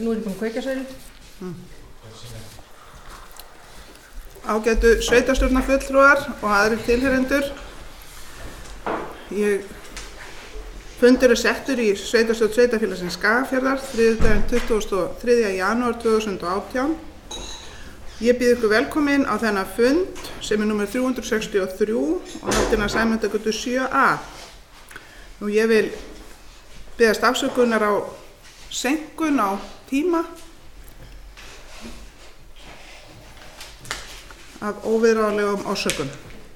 nú er ég búin að kveikja sér. Ágætu sveitarstjórnarfulltrúar og aðrir tilheyrendur. Fundur settur í sveitarstjórn Sveitarfélagsins Skagafjarðar þriðjudaginn 23. janúar 2018. Ég býð ykkur velkomin á þennan fund sem númer 363 og haldinn að Sæmundargötu 7A. Ég vil biðjast afsökunar á seinkun á tíma af óviðráðanlegum orsökum.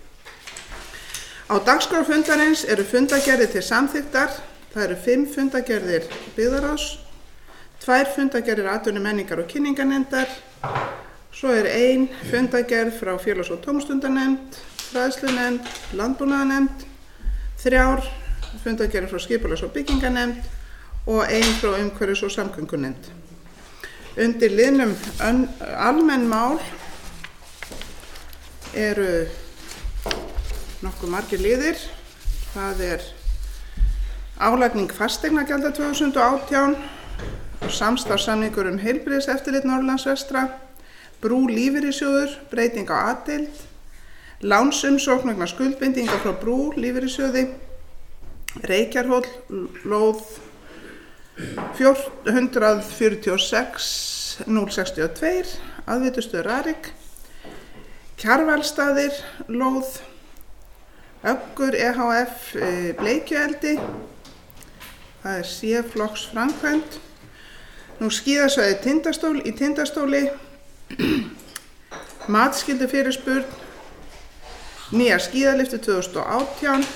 Á dagskrá fundarins eru fundargerðir til samþykktar. Það eru 5 fundargerðir byggðarráðs, 2 fundargerðir atvinnu-, menningar- og kynningarnefndar, svo er 1 fundargerð frá félags- og tómstundanefnd, fræðslunefnd, landbúnaðarnefnd, 3 fundargerðir frá skipulags- og byggingarnefnd og 1 frá umhverfis- og samgöngunefnd. Undir liðnum almenn mál eru nokkuð margir liðir. Það er álagning fasteignagjalda 2018 og samstarfssamningur heilbrigðiseftirlit Norðurlands vestra, Brú lífeyrissjóður, breyting á A-deild, lánsumsókn vegna skuldbindinga frá Brú lífeyrissjóði, Reykjarhóll, lóð 146 062, aðveitustöð Rarik, Kjarvalstaðir, lóð Öggur EHF Bleikjueldi, það er C-flokks framkvæmd. Skíðasvæði Tindastól í Tindastóli, matskyldu fyrirspurn, nýja skíðalyftu 2018,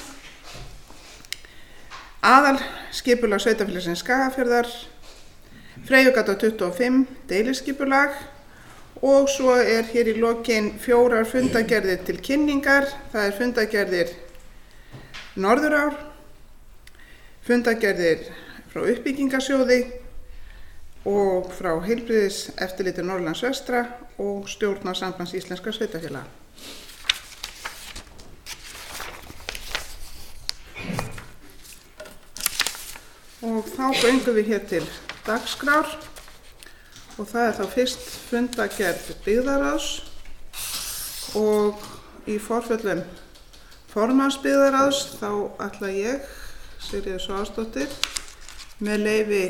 aðalskipulag Sveitarfélagsins Skagafjarðar, Freyjugata 25 deiliskipulag og svo er hér í lokin 4 fundargerðir til kynningar. Það er fundargerðir Norðurár, fundargerðir frá uppbyggingarsjóði og frá heilbrigðiseftirliti Norðurlands vestra og stjórnar Sambands íslenskra sveitarfélaga. Og þá göngum við hér til dagskrár og það er þá fyrst fundargerð byggðarráðs og í forföllum formanns byggðarráðs þá ætla ég, Sigríður Svavarsdóttir, með leyfi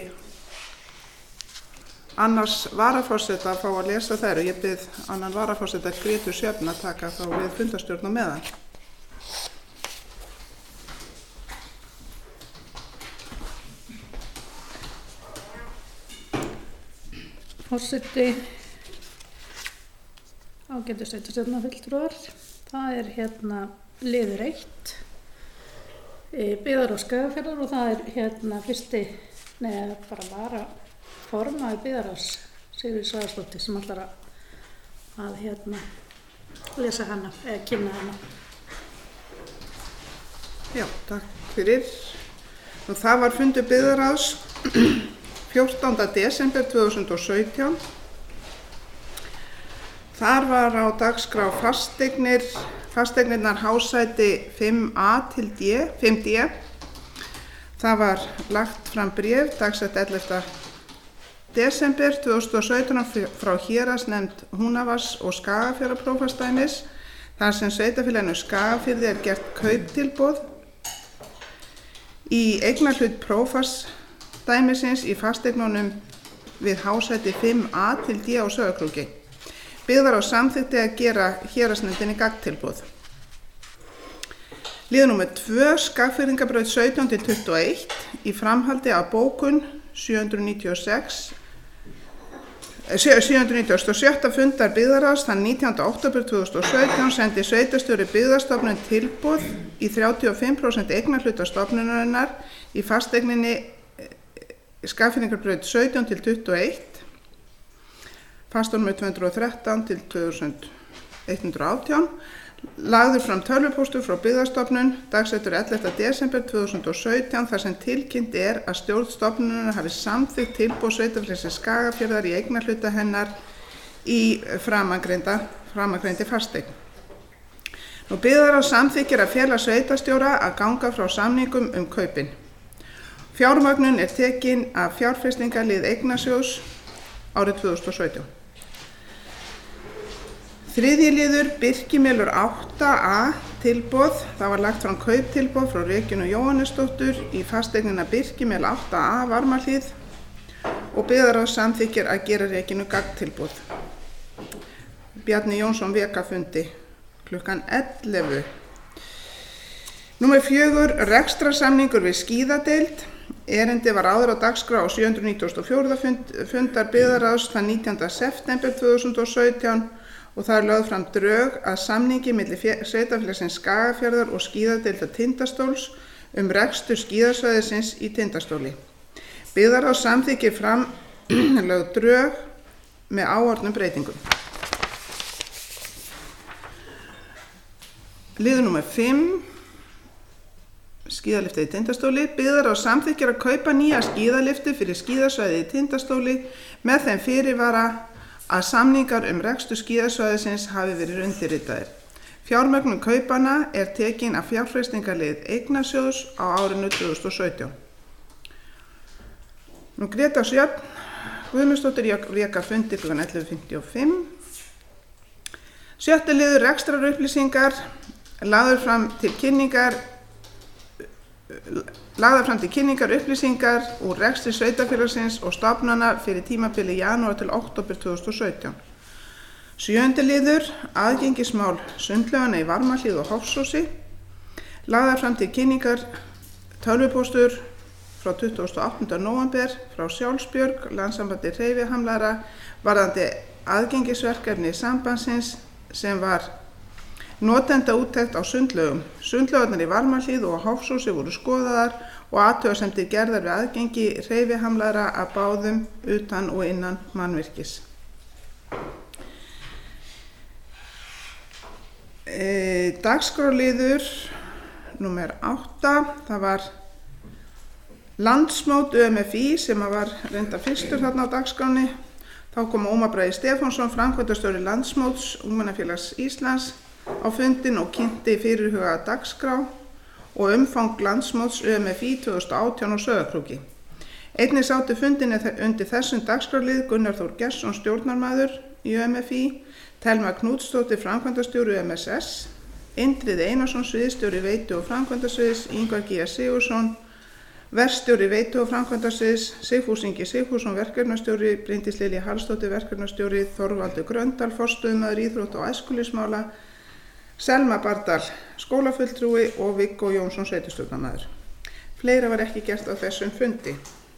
annars varaforseta að fá að lesa þær og ég bið annan varaforseta Grétu Sjöfn að taka þá við fundarstjórn á meðan. Forseti, ágætu sveitarstjórnarfulltrúar, það er liður 1, byggðarráð Skagafjarðar og það er varaformaður byggðarráðs Sigríður Svavarsdóttir sem ætlar að lesa hana, eða kynna hana. Já, takk fyrir. Það var fundur byggðarráðs 14. desember 2017. Þar var á dagskrá fasteignirnar hásæti 5A til 5D. Það var lagt fram bréf dagsett 11. desember 2017 frá héraðsnefnd Húnavatns og Skagafjarðarprófastsdæmis þar sem sveitarfélaginu Skagafirði er gert kauptilboð í eignarhlut prófastsdæmisins í fasteignunum við hásæti 5A til D á Sauðárkróki. Byggðarráð samþykkti að gera héraðsnefndinni gagntilboð. Liður númer 2, Skagfirðingabraut 17-21 í framhaldi af bókun 797. fundar byggðarráðs þann 19. október 2017 sendi sveitarstjóri Byggðastofnun tilboð í 35% eignarhluta stofnunarinnar í fasteigninni Skagfirðingabraut 17-21, fastnúmer 213-2118, lagður fram tölvupóstur frá Byggðastofnun dagsettur 11. desember 2017 þar sem tilkynnt er að stjórn stofnunarinnar hafi samþykkt tilboð sveitarfélagsins Skagafjarðar í eignarhluta hennar í framangreindi fasteign. Byggðarráð samþykkir að fela sveitarstjóra að ganga frá samningum kaupin. Fjármögnun er tekin af fjárfestingarlið Eignasjóðs árið 2017. Þriðji liður Birkimelur 8A tilboð. Það var lagt fram kauptilboð frá Regínu Jóhannesdóttur í fasteignina Birkimel 8A Varmahlíð og byggðarráð samþykkir að gera Regínu gagntilboð. Bjarni Jónsson veka fundi klukkan 11. Númer 4, rekstrarsamningur við skíðadeild. Erindi var áður á dagskrá á 794. fundar byggðarráðs þann 19. september 2017 og það lögð fram drög að samningi milli sveitarfélagsins Skagafjarðar og skíðadeildar Tindastóls rekstur skíðasvæðisins í Tindastóli. Byggðarráð samþykkir framlögð drög með áorðnum breytingum. Liður númer 5, skíðaliftið í Tindastóli. Byggðarráð samþykkir að kaupa nýja skíðalifti fyrir skíðasvæðið í Tindastóli með þeim fyrirvara að samningar rekstur skíðasvæðisins hafi verið undirritaðir. Fjármögnun kaupana tekin af fjárfestingarlið Eignasjóðs á árinu 2017. Greta Sjöfn Guðmundsdóttir veka fundi kl. 11:55. 7. liður rekstrarupplýsingar. Lagðar fram til kynningar upplýsingar úr rekstri sveitarfélagsins og stofnana fyrir tímabili janúar til október 2017. 7. liður aðgengismál sundlaugana í Varmahlíð og Hofsósi. Lagðar fram til kynningar tölvupóstur frá 28. nóvember frá Sjálfsbjörg, Landssambandi hreyfihamlaðra, varðandi aðgengisverkefni sambandsins sem var notendaúttekt á sundlaugum. Sundlaugarnar í Varmahlíð og Hofsósi voru skoðaðar og athugasemdir gerðar við aðgengi hreyfihamlaðra að báðum utan og innan mannvirkis. Dagskrárliður númer 8, það var landsmót ÖMFÍ sem var reynda fyrstur þarna á dagskránni. Þá kom Ómar Bragi Stefánsson, framkvæmdastjóri Landsmóts Ungmennafélags Íslands, á fundin og kynnti fyrirhugaða dagskrá og umfang landsmóts ÖMFÍ 2018 á Sauðárkróki. Einnig sátu fundin undir þessum dagskrárlið Gunnar Þór Gestsson stjórnarmaður í ÖMFÍ, Telma Knútsdóttir framkvæmdastjóri MSS, Indriði Einarsson sviðsstjóri veitu- og framkvæmdasviðs, Ingvar G. Sigurðsson verkstjóri veitu- og framkvæmdasviðs, Sigfús Ingi Sigfússon verkefnastjóri, Bryndís Lilja Hallsdóttir verkefnastjóri, Þorvaldur Gröndal forstöðumaður íþrótta og æskulýðsmála, Selma Bardal skólafulltrúi og Viggó Jónsson sveitarstjórnarmaður. Fleira var ekki gert á þessum fundi.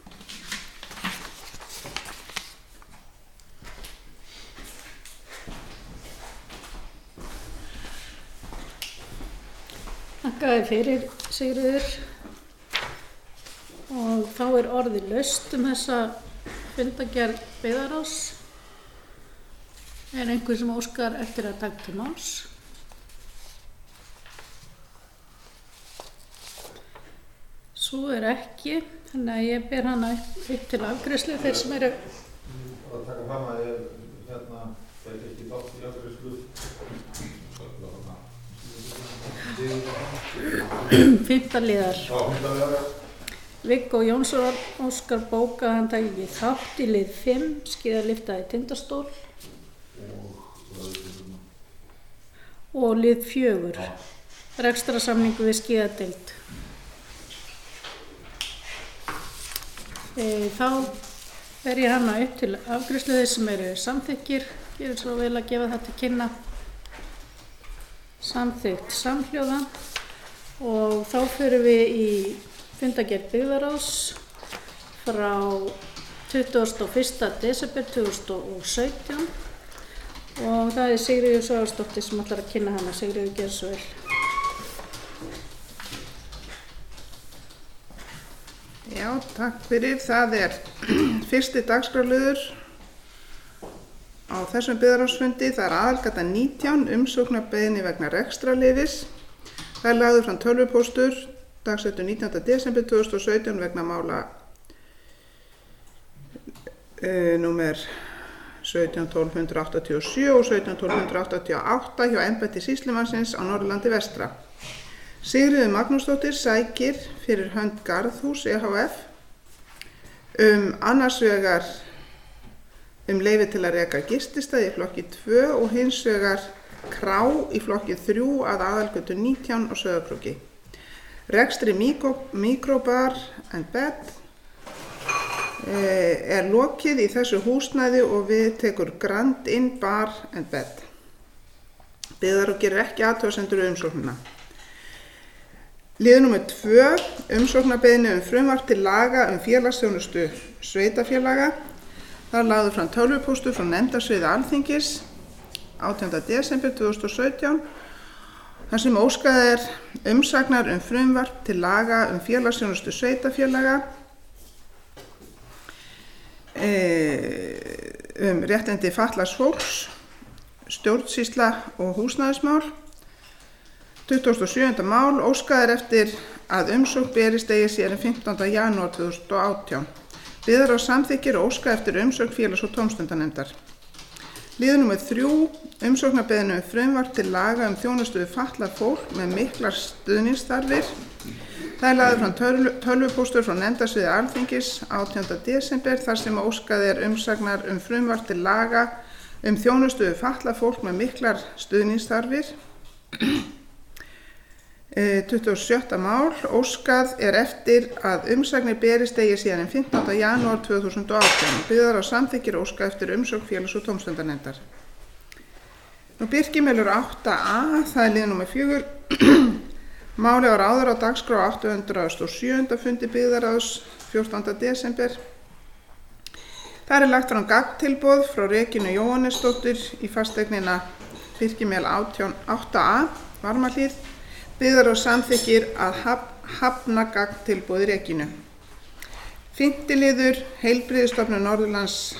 Þakka þér fyrir, Sigríður. Og þá orðið laust þessa fundargerð byggðarráðs. Einhver sem óskar eftir að taka til máls? Svo ekki, þannig að ég ber hana upp til afgreiðslu þeir sem eru. Að taka fram að ég ekki þátt í afgreiðslu. 5. liðar. Já, 5. liðar. Viggó Jónsson óskar bóka að hann taki ekki þátt í lið 5, skíðalifta í Tindastól. Og lið 4, rekstrarsamningu við skíðadeild. Þá ber ég hana upp til afgreiðslu þeir sem eru samþykkir. Ég vil svo vel að gefa það til kynna. Samþykkt samhljóða og þá förum við í fundargerð byggðarráðs frá 21. desember 2017 og það Sigríður Svavarsdóttir sem ætlar að kynna hana. Sigríður, gerðu svo vel. Já, takk fyrir. Það fyrsti dagskrárliður á þessum byggðarráðsfundi. Það aðalgata 19, umsóknarbeiðni vegna rekstrarleyfis. Það lagður fram tölvupóstur dagsettur 19. desember 2017 vegna mála númer 17.1287 og 17.1288 hjá embætti sýslumannsins á Norðurlandi vestra. Sigríður Magnúsdóttir sækir fyrir hönd Garðhús EHF annars vegar leyfi til að reka gististaði í flokki 2 og hins vegar Krá í flokki 3 að aðalgötu 19 á Sauðárkróki. Rekstri Microbar and Bed er lokið í þessu húsnæði og við tekur Grand Inn Bar and Bed. Byggðarráð gerir ekki athugasemdir við umsóknina. Liður númer 2, umsóknarbeiðni frumvarp til laga félagsþjónustu sveitarfélaga. Það lagður fram tölvupóstur frá nefndasviði Alþingis 18. desember 2017 þar sem óskað er umsagnar frumvarp til laga félagsþjónustu sveitarfélaga réttindi fatlaðs fólks, stjórnsýsla og húsnæðismál. 27. mál óskað er eftir að umsókn berist eigi síðar en 15. janúar 2018. Byggðarráð samþykkir og óskað eftir umsögn félags- og tómstundanefndar. Liður númer 3, umsóknarbeiðni frumvarp til laga þjónustu við fatlað fólk með miklar stuðningsþarfir. Það er lagður fram tölvupóstur frá nefndasviði Alþingis 18. desember þar sem óskað er umsagnar frumvarp til laga þjónustu við fatlað fólk með miklar stuðningsþarfir. 27. mál óskað er eftir að umsagnir berist eigi síðan 15. janúar 2018. Byggðarráð samþykkir óskað eftir umsögn félags- og tómstundanefndar. Birkimelur 8a, það er lið númer 4. Málið var áður á dagskrá 807. fundi byggðarráðs 14. desember. Það er lagt fram gagntilboð frá Regínu Jóhannesdóttur í fasteignina Birkimel 8a, Varmahlíð. Byggðarráð samþykkir að hafna gagntilboði Regínu. 5. liður, Heilbrigðisstofnun Norðurlands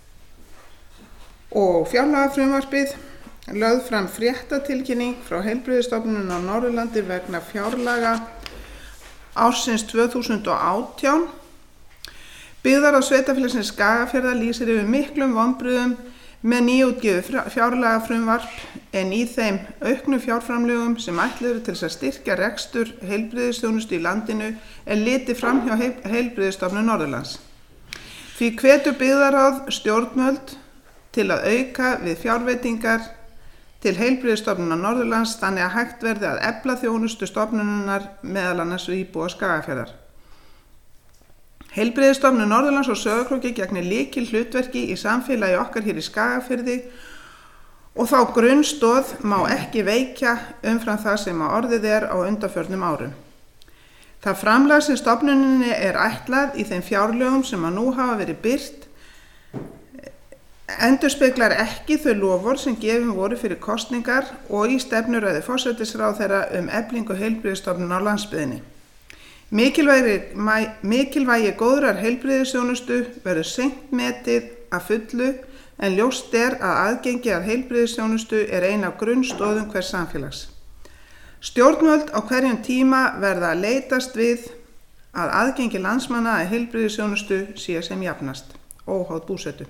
og fjárlagafrumvarpið. Lögð fram fréttatilkynning frá Heilbrigðisstofnun á Norðurlandi vegna fjárlaga ársins 2018. Byggðarráð sveitarfélagsins Skagafjarðar lýsir yfir miklum vonbrigðum með nýútgefið fjárlagafrumvarp en í þeim auknu fjárframlögum sem ætluð eru til þess að styrkja rekstur heilbrigðisþjónustu í landinu er litið fram hjá Heilbrigðisstofnun Norðurlands. Því hvetur byggðarráð stjórnvöld til að auka við fjárveitingar til Heilbrigðisstofnunar Norðurlands þannig að hægt verði að efla þjónustu stofnunarinnar meðal annars við íbúa Skagafjarðar. Heilbrigðisstofnun Norðurlands og Sauðárkróki gegnir lykil hlutverki í samfélagi okkar hér í Skagafirði og þá grunnstoð má ekki veikja umfram það sem orðið er á undanförnum árum. Það framlag sem stofnuninni er ætlað í þeim fjárlögum sem nú hafa verið birt endurspeglar ekki þau loforð sem gefin voru fyrir kosningar og í stefnuræðu forsætisráðherra eflingu heilbrigðisstofnunar á landsbyggðinni. Mikilvægi góðrar heilbrigðisþjónustu verður seint metið að fullu en ljóst er að aðgengi að heilbrigðisþjónustu er ein af grunnstoðum hvers samfélags. Stjórnvöld á hverjum tíma verða að leitast við að aðgengi landsmanna að heilbrigðisþjónustu sé sem jafnast, óháð búsetu.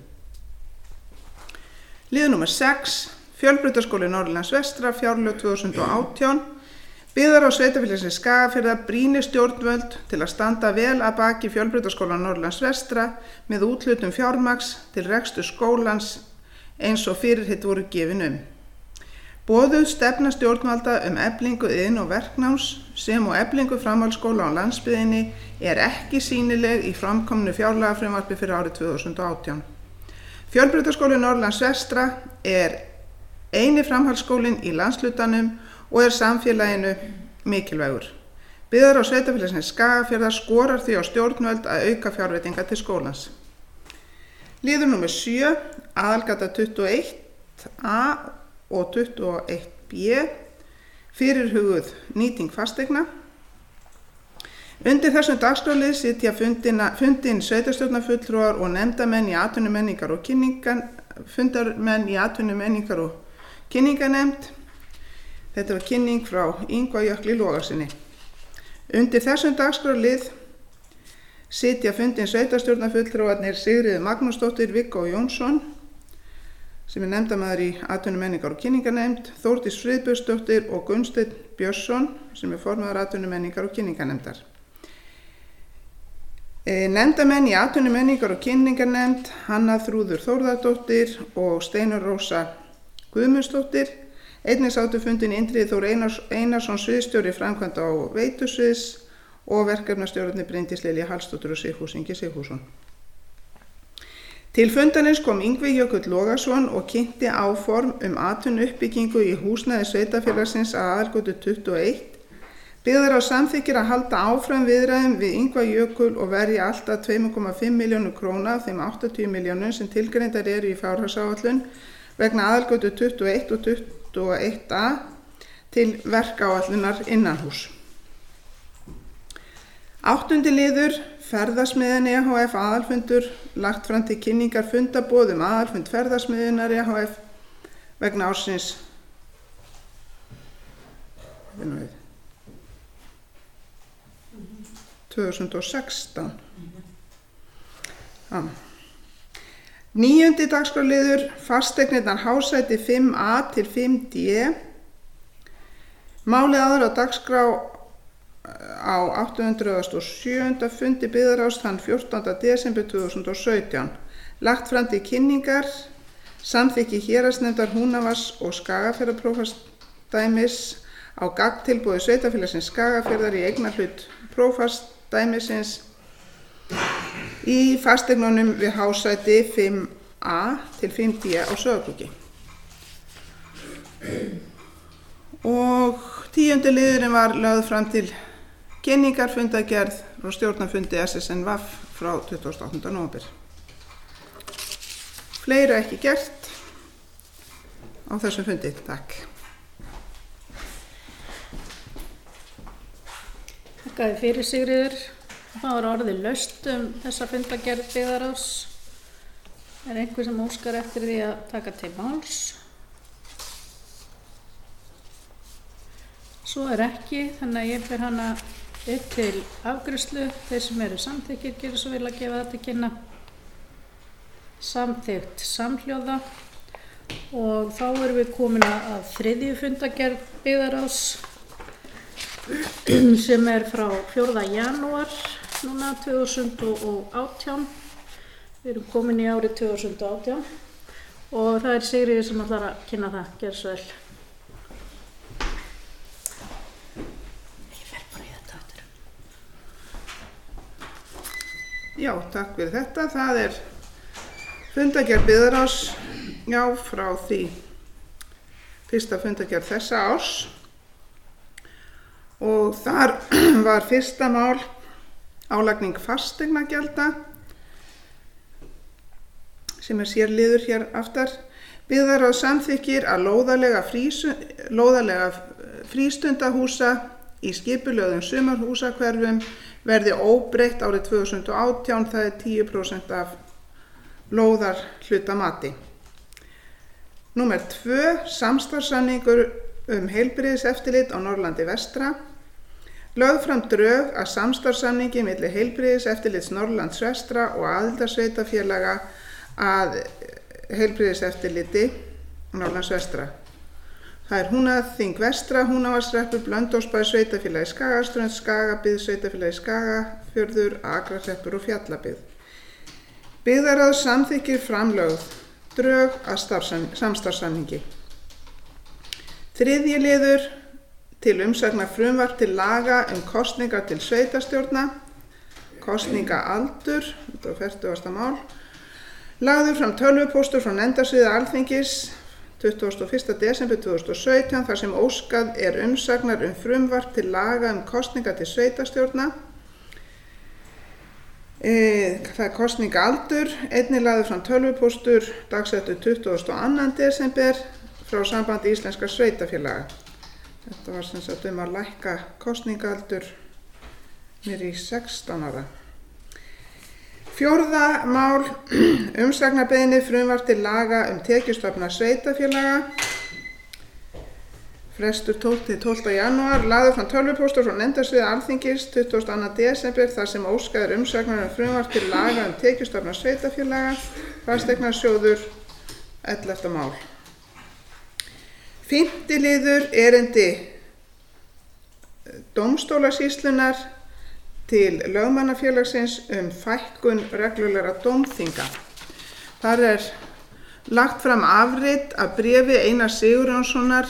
Liður númer 6, Fjölbrautaskóli Norðurlands vestra, fjárlög 2018. Byggðarráð sveitarfélagsins Skagafjarðar brýnir stjórnvöld til að standa vel að baki Fjölbrautaskóla Norðurlands vestra með úthlutun fjármagns til reksturs skólans eins og fyrirheit voru gefin Boðuð stefna stjórnvalda eflingu iðn- og verknáms sem og eflingu framhaldsskóla á landsbyggðinni er ekki sýnileg í framkomnu fjárlagafrumvarpi fyrir árið 2018. Fjölbrautaskóli Norðurlands vestra er eini framhaldsskólinn í landshlutanum og er samfélaginu mikilvægur. Byggðarráð sveitarfélagsins Skagafjarðar skorar því á stjórnvöld að auka fjárveitingar til skólans. Liður númer 7, aðalgata 21a og 21b, fyrirhuguð nýting fasteigna. Undir þessum dagskrárlið sitja fundin sveitarstjórnarfulltrúar og nefndarmenn í atvinnumenningar og kynningarnefnd. Þetta var kynning frá Ingva Jökli Logasyni. Undir þessum dagskrárlið sitja fundin sveitarstjórnarfulltrúarnir Sigríður Magnúsdóttir, Viggó Jónsson, sem er nefndarmaður í atvinnumenningar og kynningarnefnd, Þórdís Friðbjörnsdóttir og Gunnsteinn Björnsson, sem er formaður atvinnumenningar og kynningarnefndar. Nefndamenn í atvinnu, menningar og kynningarnefnd, Hanna Þrúður Þórðardóttir og Steinunn Rósa Guðmundsdóttir. Einnig sátu fundinn Indriði Þór Einarsson, sviðsstjóri framkvæmda á veitusviðs og verkefnastjórarnir Bryndís Lilja Hallsdóttir og Sigfús Ingi Sigfússon. Til fundarins kom Yngvi Jökull Logason og kynnti áform atvinnuuppbyggingu í húsnæði sveitarfélagsins að Aðalgötu 21. Byggðarráð samþykkir að halda áfram viðræðum við Yngva Jökul og verja allt að 2,5 milljónir króna af þeim 80 milljónum sem tilgreindar eru í fjárhagsáætlun vegna Aðalgötu 21 og 21A til verkáætlunar innanhús. 8. liður Ferðasmiðjan EHF aðalfundur, lagt fram til kynningar fundarboð aðalfund Ferðasmiðjunnar EHF vegna ársins 2016. 9. dagskrárliður Fasteignirnar Hásæti 5A til 5D. Málið áður á dagskrá á 807. fundi byggðarráðs þann 14. desember 2017. Lagt fram til kynningar samþykki héraðsnefndar Húnavatns og Skagafjarðarprófastsdæmis á gagntilboði sveitarfélagsins Skagafjarðar í eignarhlut prófastsdæmisins í fasteignunum við Hásæti 5A til 5D á Sauðárkróki. Og 10. liðurinn var lögð fram til kynningar fundargerð frá stjórnarfundi SSNVAF frá 28. nóvember. Fleira ekki gert á þessum fundi. Takk. Þakkaði fyrir Sigríður. Það var orðið laust þessa fundargerð byggðarráðs. Er einhver sem óskar eftir því að taka til máls? Svo er ekki, þannig að ég fer hana upp til afgreiðslu. Þeir sem eru samþykkir gerir svo vel að gefa það til kynna. Samþykkt samhljóða. Og þá erum við komin að 3. fundargerð byggðarráðs sem er frá 4. janúar núna 2018. Við erum komin í árið 2018 og það er Sigríður sem ætlar að kynna það. Gerðu svo vel. Já, takk fyrir þetta. Það er fundargerð byggðarráðs, já, frá því fyrsta fundargerð þessa árs. Og þar var fyrsta mál álagning fasteignagjalda sem er sérliður hér aftar. Byggðarráð samþykkir að lóðarlega frístundahúsa í skipulögðum sumarhúsahverfum verði óbreytt árið 2018, það er 10% af lóðarhlutamati. Númer 2, samstarfssamningur heilbrigðiseftirlit á Norðurlandi vestra. Lögð fram drög að samstarfssamningi milli heilbrigðiseftirlits Norðurlands vestra og aðildarsveitarfélaga að heilbrigðiseftirliti Norðurlands vestra. Það er Húnaþing vestra, Húnavatnshreppur, Blönduósbær, sveitarfélagi Skagaströnd, Skagabyggð, sveitarfélagi Skagafjörður, Akrahreppur og Fjallabyggð. Byggðarráð samþykkir framlögð drög að samstarfssamningi. 3. liður til umsagnar frumvarp til laga kosningar til sveitarstjórna, kosningaaldur, þetta var 40. mál. Lagður fram tölvupóstur frá nefndasviði Alþingis 21. desember 2017 þar sem óskað er umsagnar frumvarp til laga kosningar til sveitarstjórna. Það er kosningaaldur, einnig lagður fram tölvupóstur dagsettur 22. desember frá Sambandi íslenskra sveitarfélaga. Þetta var sem sagt að lækka kosningaaldur niður í 16 ára. 4. mál umsagnarbeiðni frumvarp til laga tekjustofna sveitarfélaga. Frestur 12. janúar, lagður fram tölvupóstur frá nefndasviði Alþingis 22. desember þar sem óskað er umsagnar frumvarp til laga tekjustofna sveitarfélaga, fasteignasjóður, 11. mál. 5. liður erindi dómstólasýslunnar til lögmannafélagsins fækkun reglulegra dómþinga. Þar lagt fram afrit af bréfi Einars Sigurjónssonar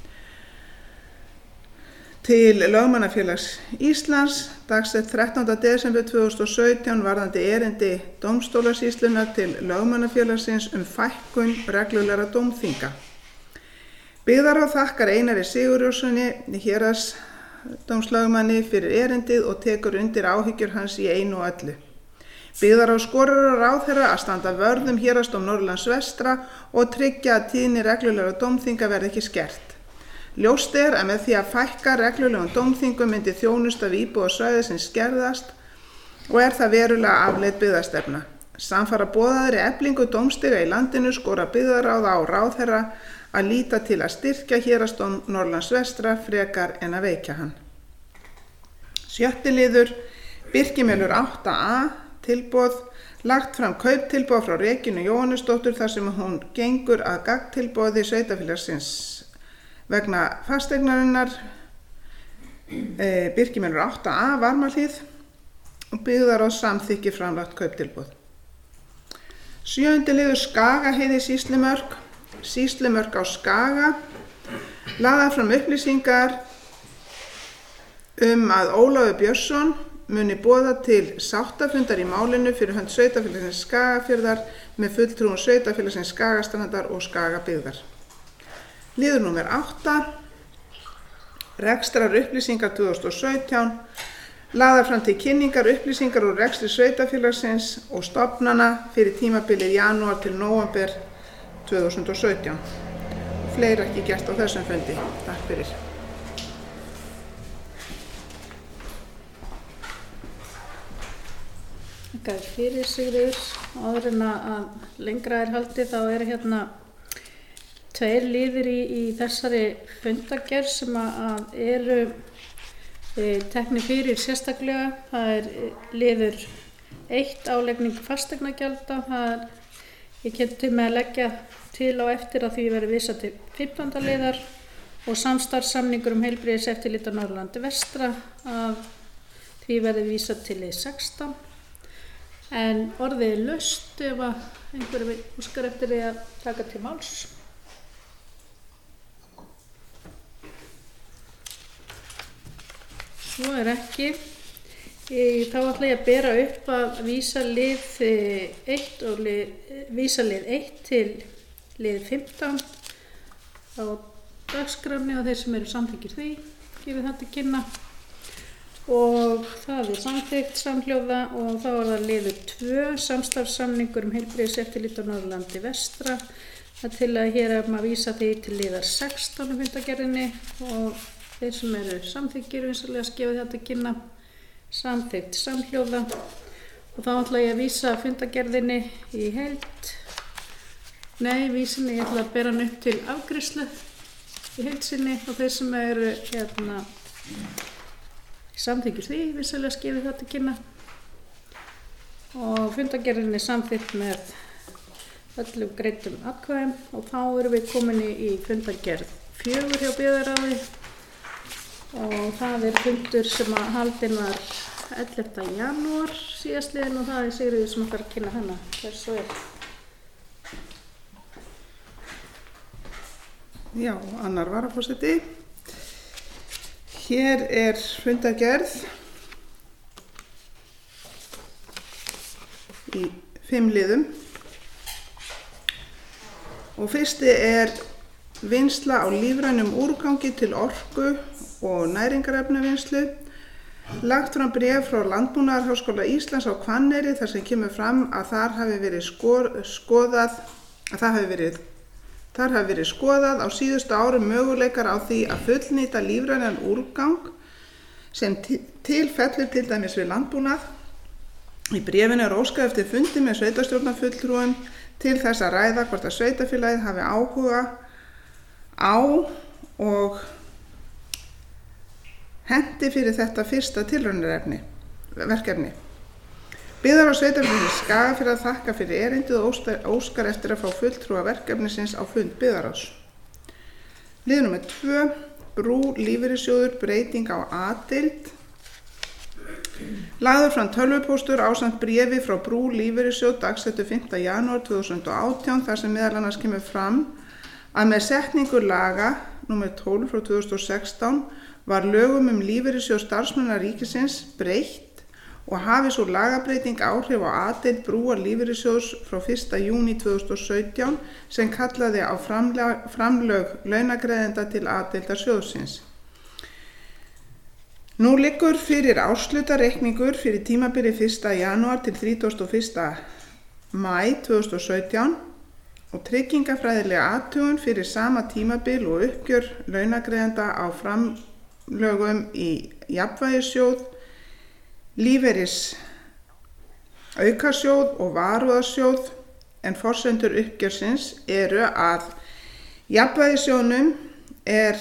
til Lögmannafélags Íslands dagsett 13. desember 2017 varðandi erindi dómstólasýslunnar til Lögmannafélagsins fækkun reglulegra dómþinga. Byggðarráð þakkar Einari Sigurjónssoni héraðsdómslögmanni fyrir erindið og tekur undir áhyggjur hans í einu og öllu. Byggðarráð skorar á ráðherra að standa vörð héraðsdóm Norðurlands vestra og tryggja að tíðni reglulegra dómþinga verði ekki skert. Ljóst að með því að fækka reglulegum dómþingum myndi þjónusta við íbúa svæðisins skerðast og það verulega afleidd byggðastefna. Samfara boðaðri eflingu dómstiga í landinu skora byggðarráð á ráðherra að líta til að styrkja héraðsdóm Norðurlands vestra frekar en að veikja hann. 6. liður Birkimélur 8a tilboð, lagt fram kauptilboð frá Regínu Jóhannesdóttur þar sem hún gengur að gagntilboði sveitarfélagsins vegna fasteignarinnar Birkimélur 8a Varmahlíð og Byggðarráð samþykki framlagt kauptilboð. 7. liður Skagaheiði Sýslumörk á Skaga, lagðar fram upplýsingar að Ólafur Björnsson muni boða til sáttafundar í málinu fyrir hönd sveitarfélagsins Skagafjarðar með fulltrúum sveitarfélagsins Skagastrandar og Skagabyggðar. Liður númer 8. Rekstrar upplýsingar 2017, lagðar fram til kynningar upplýsingar úr rekstri sveitarfélagsins og stofnana fyrir tímabilið janúar til nóvember 2017. Fleira ekki gert á þessum fundi. Takk fyrir. Þakka fyrir Sigríður. Áður en að lengra haldið þá hérna 2 liðir í þessari fundargerð sem að eru teknir fyrir sérstaklega. Það liður 1 álagning fasteignagjalda. Ég kem til með að leggja til á eftir að því verði vísað til 15. liðar og samstarfssamningur heilbrigðiseftirlit á Norðurlandi vestra að því verði vísað til lið 16. En orðið laust ef að einhverju óskar eftir því að taka til máls. Svo ekki. Þá ætla ég að bera upp að vísa lið 1 og vísa lið 1 til lið 15 á dagskránni og þeir sem eru samþykkir því gefið þetta kynna. Og það samþykkt samhljóða og þá það liður 2 samstarfssamningur heilbrigðiseftirlit á Norðurlandi vestra. Það til að hér að vísa því til liðar 16 fundargerðinni og þeir sem eru samþykkir vinsamlega gefa þetta kynna samþykkt samhljóða og þá ætla ég að vísa fundargerðinni í heild. Nei, vísinni ég ætla að bera hann upp til afgreiðslu í heildsinni og þeir sem eru samþykir því, vinsamlega gefið þetta kynna og fundargerðin samþykkt með öllum greiddum atkvæðum og þá erum við komin í fundargerð 4 hjá Byggðarráði og það fundur sem að haldinn var 11. janúar síðastliðinn og það Sigríður sem ætlar að kynna hana. Hversu Já, annar varaforseti. Hér fundargerð í 5 liðum og fyrsti vinnsla á lífrænum úrgangi til orku og næringarefnavinnslu. Lagt fram bréf frá Landbúnaðarháskóla Íslands á Hvanneyri þar sem kemur fram að þar hafi verið skoðað á síðustu árum möguleikar á því að fullnýta lífrænan úrgang sem til fellur til dæmis við landbúnað. Í bréfinu óskað eftir fundi með sveitarstjórnarfulltrúum til þess að ræða hvort að sveitarfélagið hafi áhuga á og henti fyrir þetta fyrsta tilraunarverkefni. Byggðarráð sveitarfélagsins Skagafjarðar þakka fyrir erindið og óskar eftir að fá fulltrúa verkefnisins á fund Byggðarráðs. Lið númer 2, brú lífeyrissjóður breyting á A-deild. Lagður fram tölvupóstur ásamt bréfi frá Brú lífeyrissjóð dagsettu 5. janúar 2018 þar sem meðal annars kemur fram að með setningu laga nr. 12 frá 2016 var lögum lífeyrissjóð starfsmanna ríkisins breytt og hafi svo lagabreiting áhrif á A-deild Brúar lífeyrissjóðs frá 1. júní 2017 sem kallaði á framlög launagreiðenda til A-deildar sjóðsins. Nú liggur fyrir árshlutareikningur fyrir tímabilið 1. janúar til 31. maí 2017 og tryggingafræðilega athugun fyrir sama tímabil og uppgjör launagreiðenda á framlögum í jafnvægissjóð, lífeyris aukasjóð og varúðarsjóð en forsendur uppgjörsins eru að jafnvægissjóðnum er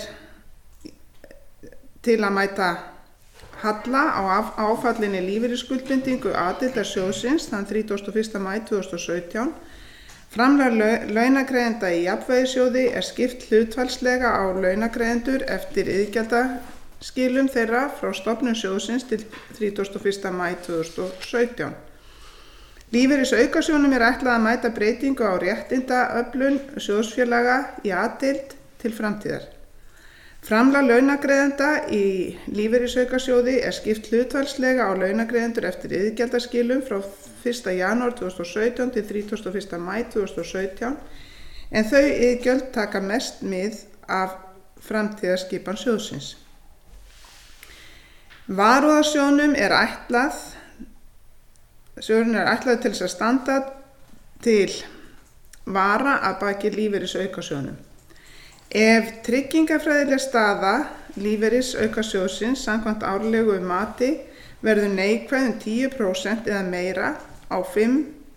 til að mæta halla á áfallinni lífeyrisskuldbindingu A-deildar sjóðsins þann 31. maí 2017. Framlag launagreiðenda í jafnvægissjóði er skipt hlutfallslega á launagreiðendur eftir iðgjaldaskilum þeirra frá stofnun sjóðsins til 31. maí 2017. Lífeyrisaukasjóðnum er ætlað að mæta breytingu á réttindaöflun sjóðsfélaga í A-deild til framtíðar. Framlag launagreiðenda í lífeyrisaukasjóði er skipt hlutfallslega á launagreiðendur eftir iðgjaldaskilum frá 1. janúar 2017 til 31. maí 2017 en þau iðgjöld taka mest mið af framtíðarskipan sjóðsins. Varúðarsjóðnum er ætlað til þess að standa til vara að baki lífeyrisaukasjóðnum. Ef tryggingafræðileg staða lífeyrisaukasjóðsins samkvæmt árlegu mati verður neikvæð 10% eða meira á 5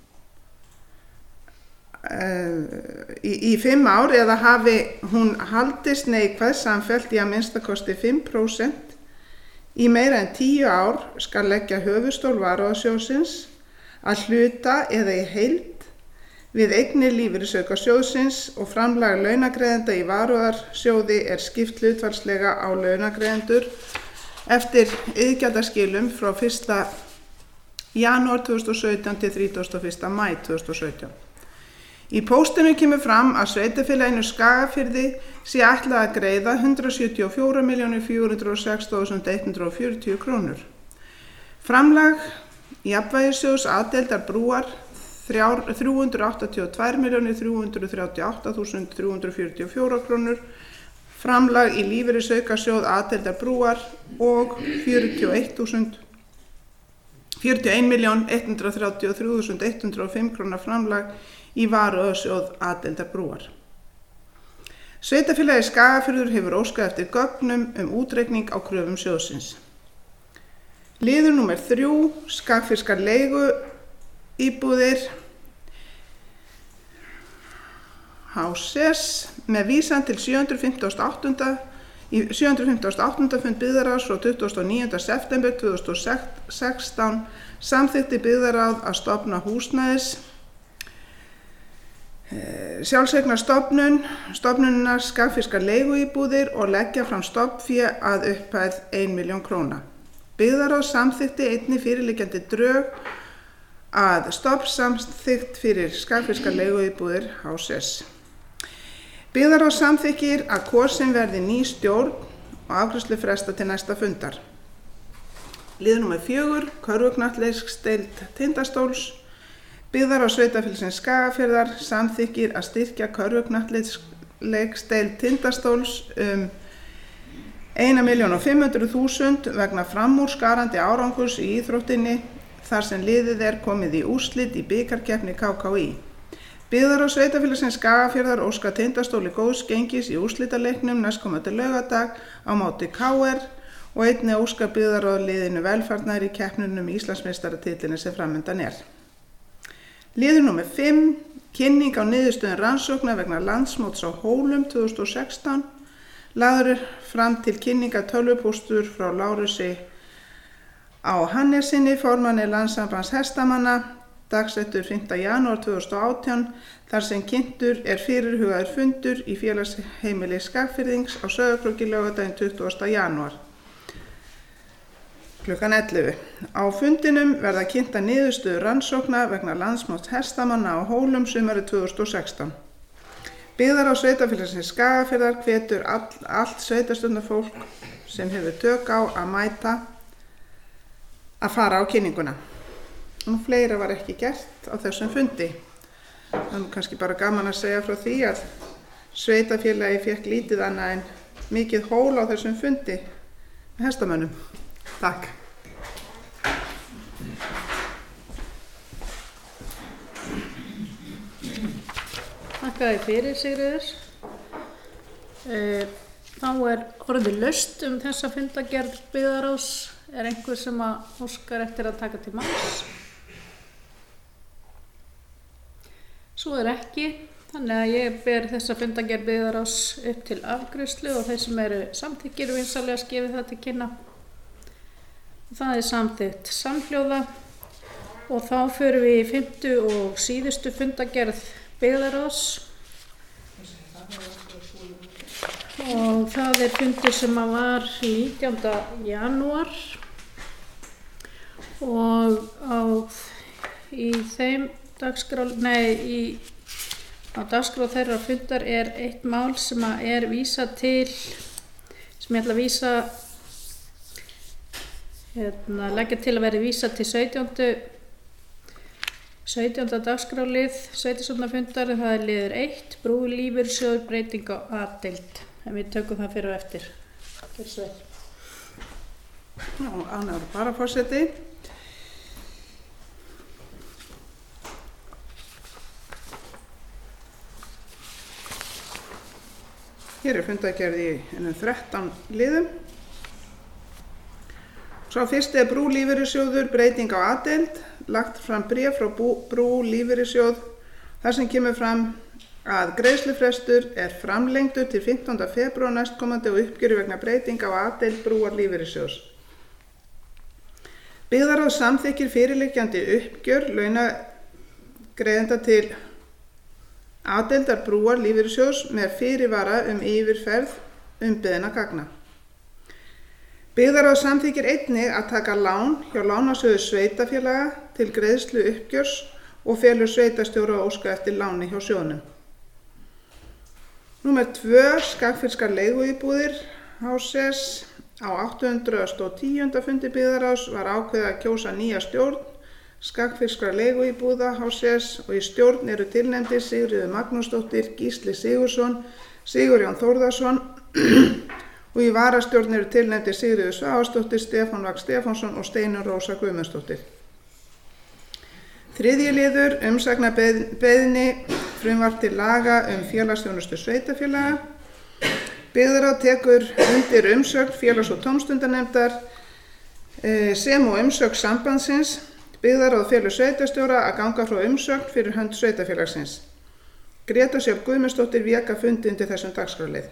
ár eða hafi hún haldist neikvæð samfellt í að minnstakosti 5% í meira en 10 ár skal leggja höfuðstól varúðarsjóðsins að hluta eða í heild við eignir lífeyrisaukasjóðsins og framlag launagreiðenda í varúðarsjóði er skipt hlutfallslega á launagreiðendur eftir iðgjaldaskilum frá 1. janúar 2017 til 31. maí 2017. Í póstinu kemur fram að sveitarfélaginu Skagafirði sé ætlað að greiða 174.406.140 krónur. Framlag jafnvægissjóðs A-deildar Brúar 382.338.344 krónur, framlag í lífeyrisaukasjóð A-deildar Brúar og 41.133.105 krónar framlag í varúðarsjóð A-deildar Brúar. Sveitarfélagið Skagafjörður hefur óskað eftir gögnum útreikning á kröfum sjóðsins. Liður númer 3, skagfirskar leiguíbúðir HSS með vísan til 758. fund byggðarráðs frá 29. september 2016 samþykkti byggðarráð að stofna húsnæðis sjálfseignarstofnunina skagfirskar leiguíbúðir og leggja fram stofnfé að upphæð 1 milljón króna. Byggðarráð samþykkti einnig fyrirliggjandi drög að stofnsamþykkt fyrir skagfirskar leiguíbúðir HSS. Byggðarráð samþykkir að kosin verði ný stjórn og afgreiðslu fresta til næsta fundar. Liður númer 4, körfuknattleiksdeild Tindastóls. Byggðarráð sveitarfélagsins Skagafjarðar samþykkir að styrkja körfuknattleiksdeild Tindastóls 1.500.000 vegna framúrskarandi árangurs í íþróttinni þar sem liðið er komið í úrslit í bikarkeppni KKÍ. Byggðarráð sveitarfélagsins Skagafjarðar óska Tindastóli góðs gengis í úrslitaleiknum næstkomandi laugardag á móti KR og einnig óska byggðarráð liðinu velfarnaðar í keppninum Íslandsmeistaratitilinn sem framundan er. Liður númer 5, kynning á niðurstöðum rannsókna vegna landsmóts á Hólum 2016. Lagður fram til kynninga tölvupóstur frá Lárusi á Hannesinni, formanni Landssambands hestamanna, dagsettur 5. janúar 2018, þar sem kynntur er fyrirhugaður fundur í félagsheimili Skagfirðings á Sauðárkróki laugardaginn 20. janúar. klukkan 11. Á fundinum verða kynntar niðurstöður rannsókna vegna landsmóts hestamanna á Hólum sumarið 2016. Byggðarráð sveitarfélagsins Skagafjarðar hvetur allt sveitarstjórnarfólk sem hefur tök á að mæta að fara á kynninguna. Nú fleira var ekki gert á þessum fundi. Það er kannski bara gaman að segja frá því að sveitarfélagi fékk lítið annað en mikið hól á þessum fundi með hestamönnum. Takk. Þakka þér fyrir, Sigríður. Þá orðið laust þessa fundargerð byggðarráðs. Er einhver sem óskar eftir að taka til máls? Svo ekki, þannig að ég ber þessa fundargerð byggðarráðs upp til afgreiðslu og þeir sem eru samþykkir vinsamlega skefið það til kynna. Það samþykkt samhljóða og þá förum við í 5. og síðustu fundargerð byggðarráðs og það fundur sem var 19. janúar og í þeim dagskrá þeirra fundar eitt mál sem vísað til, sem ég ætla að leggja til að verði vísað til 17. dagskrálið sveitarstjórnarfundar. Það liður 1, brú lífeyrissjóður, breyting á A-deild. En við tökum það fyrir og eftir. Gjörðu svo vel. Já, ánægður varaforseti. Hér fundargerð í 13 liðum. Sá fyrsti brú lífeyrissjóður, breyting á A-deild. Lagt fram bréf frá brú lífeyrissjóð þar sem kemur fram að greiðslufrestur framlengdur til 15. febrúar næstkomandi og uppgjöri vegna breytinga á A-deild brúar lífeyrissjóðs. Byggðarráð samþykkir fyrirliggjandi uppgjör launagreiðenda til A-deildar brúar lífeyrissjóðs með fyrirvara yfirferð umbeðinna gagna. Byggðarráð samþykkir einnig að taka lán hjá lánasjóði sveitarfélaga til greiðslu uppgjörs og felur sveitarstjóra að óska eftir láni hjá sjóðnum. Númer 2, skagfirskar leiguíbúðir HSS. Á 810. fundi byggðarráðs var ákveðið að kjósa nýja stjórn skagfirskar leiguíbúða HSS og í stjórn eru tilnefndir Sigríður Magnúsdóttir, Gísli Sigurðsson, Sigurjón Þórðarsson og í varastjórn eru tilnefndir Sigríður Svavarsdóttir, Stefán Vagn Stefánsson og Steinunn Rósa Guðmundsdóttir. 3. liður, umsagnarbeiðni, frumvarp til laga félagsþjónustu sveitarfélaga. Byggðarráð tekur undir umsögn félags- og tómstundanefndar sem og umsögn sambandsins. Byggðarráð felur sveitarstjóra að ganga frá umsögn fyrir hönd sveitarfélagsins. Gréta Sjöfn Guðmundsdóttir vék að fundi undir þessum dagskrárlið.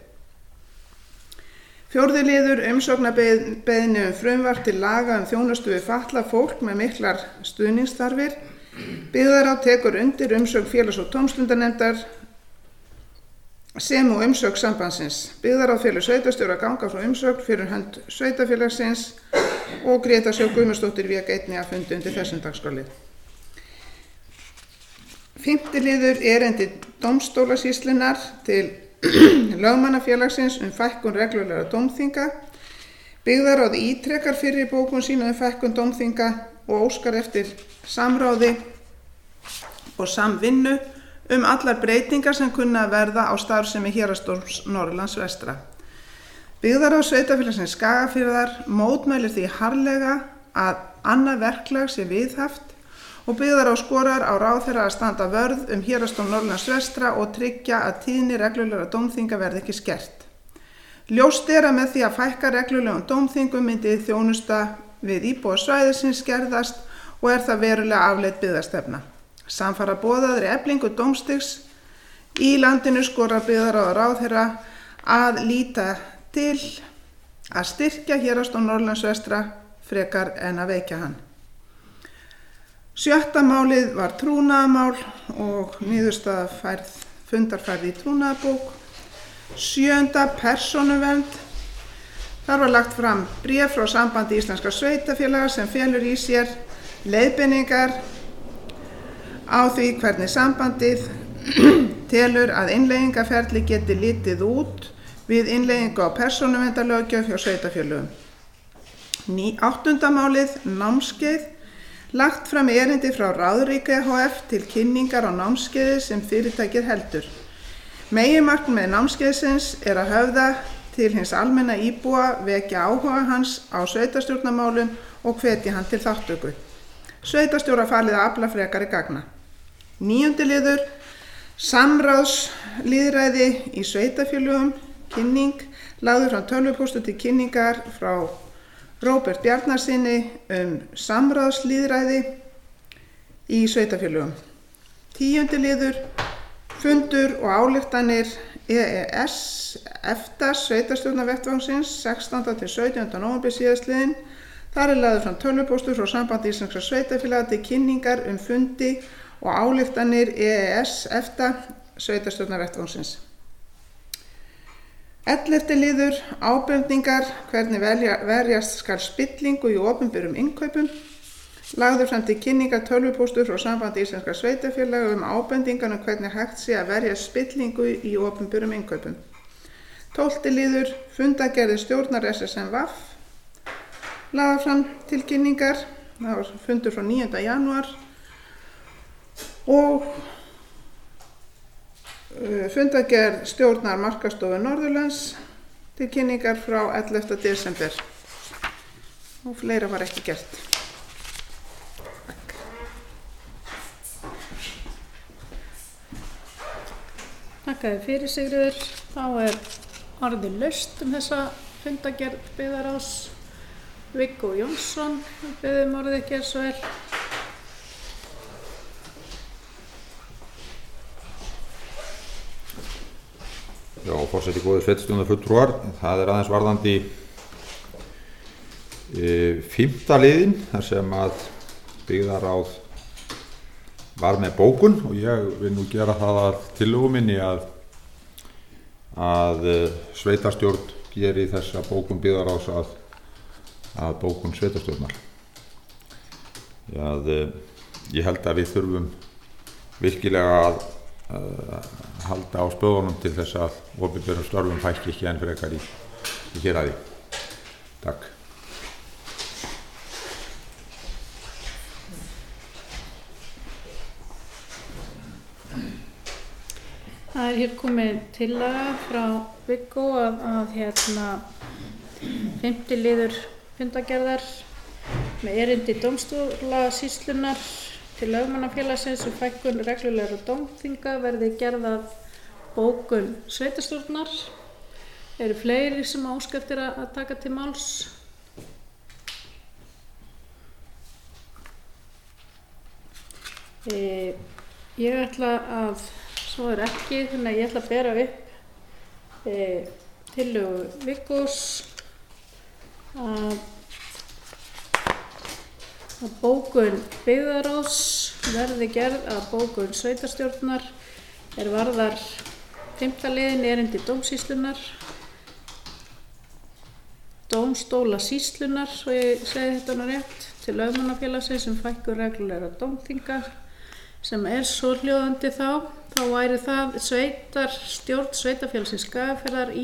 4. liður, umsóknarbeiðni frumvarp til laga þjónustu við fatlað fólk með miklar stuðningsþarfir. Byggðarráð tekur undir umsögn félags- og tómstundanefndar sem og umsögn sambandsins. Byggðarráð felur sveitarstjóra að ganga frá umsögn fyrir hönd sveitarfélagsins og Gréta Sjöfn Guðmundsdóttir vék einnig að fundi undir þessum dagskrárlið. 5. liður, erindi dómstólasýslunnar til lögmannafélagsins fækkun reglulegra dómþinga. Byggðarráð ítrekar fyrri bókun sína fækkun dómþinga og óskar eftir samráði og samvinnu allar breytingar sem kunna að verða á starfsemi Héraðsdóms Norðurlands vestra. Byggðarráð sveitarfélagsins Skagafjarðar mótmælir því harðlega að annað verklag sé viðhaft og Byggðarráð skorar á ráðherra að standa vörð Héraðsdóm Norðurlands vestra og tryggja að tíðni reglulegra dómþinga verði ekki skert. Ljóst að með því að fækka reglulegum dómþingum myndi þjónusta við íbúa svæðisins skerðast og það verulega afleidd byggðastefna. Samfara boðaðri eflingu dómstigs í landinu skorar Byggðarráð á ráðherra að líta til að styrkja Héraðsdóm Norðurlands vestra frekar en að veikja hann. 7. málið var trúnaðarmál og niðurstaða fundarfærð í trúnaðarbók. 7. persónuvernd. Þar var lagt fram bréf frá Sambandi íslenskra sveitarfélaga sem felur í sér leiðbeiningar á því hvernig sambandið telur að innleiðingarferli geti litið út við innleiðingu á persónuverndarlöggjöf hjá sveitarfélögum. 8. málið, námskeið, lagt fram erindi frá Ráðríki ehf. Til kynningar á námskeiði sem fyrirtækið heldur. Meginmarkmið með námskeiðsins að höfða til hins almenna íbúa, vekja áhuga hans á sveitarstjórnarmálum og hvetja hann til þátttöku. Sveitarstjóra falið að afla frekari gagna. 9. liður, samráðslýðræði í sveitarfélögum, kynning, lagður fram tölvupóstur til kynningar frá Róbert Bjarnasyni samráðslýðræði í sveitarfélögum. 10. liður, fundur og ályktanir EES-EFTA sveitarstjórnarvettvangsins 16. til 17. nóvember síðastliðinn. Þar lagður fram tölvupóstur frá Sambandi íslenskra sveitarfélaga til kynningar fundi og ályktanir EES-EFTA sveitarstjórnarvettvangsins. 11. liður, ábendingar, hvernig verjast skal spillingu í opinberum innkaupum. Lagður fram til kynningar tölvupóstur frá Sambandi íslenskra sveitarfélaga ábendingar hvernig hægt sé að verjast spillingu í opinberum innkaupum. 12. liður, fundargerðir stjórnar SSNVF. Lagður fram til kynningar, það var fundur frá 9. janúar og fundargerð stjórnar Markaðsstofu Norðurlands til kynningar frá 11. desember og fleira var ekki gert. Þakka þér fyrir, Sigríður. Þá orðið laust þessa fundargerð byggðarráðs. Viggo Jónsson, við biðjum orðið ekki svo vel. Já, forseti góðir sveitarstjórnarfulltrúar, það aðeins varðandi 5. liðinn þar sem að byggðarráð var með bókun og ég vil nú gera það að tillögu minni að sveitarstjórn geri þessa bókun byggðarráðs að bókun sveitarstjórnar. Ég held að við þurfum virkilega að halda á spöðunum til þess að opinberum störfum fækki ekki enn frekar í héraði. Takk. Það hér komið tillaga frá Viggo að 5. liður fundargerðar með erindi dómstólasýslunnar til lögmannafélagsins fækkun reglulegra dómþinga verði gerð að bókun sveitarstjórnar. Eru fleiri sem óska eftir að taka til máls? Ég ætla að, svo ekki, þannig að ég ætla að bera upp tillögu Viggos að bókun byggðarráðs verði gerð að bókun sveitarstjórnar varðar 5. liðinn erindi dómsýslunnar, dómstólasýslunnar, svo ég segi þetta nú rétt, til lögmannafélagsins fækkun reglulegra dómþinga sem svohljóðandi þá væri það stjórn sveitarfélagsins Skagafjarðar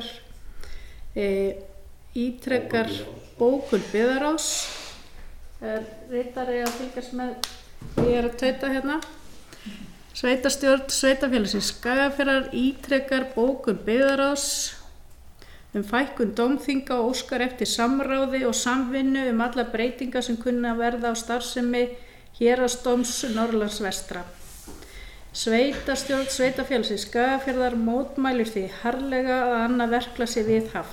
ítrekar bókun byggðarráðs. Ritari að fylgjast með því að tauta hérna. Sveitarstjórn sveitarfélagsins Skagafjarðar ítrekar bókun byggðarráðs fækkun dómþinga og óskar eftir samráði og samvinnu allar breytingar sem kunna verða á starfsemi Héraðsdóms Norðurlands vestra. Sveitarstjórn sveitarfélagsins Skagafjarðar mótmælir því harðlega að annað verklag sé viðhaft.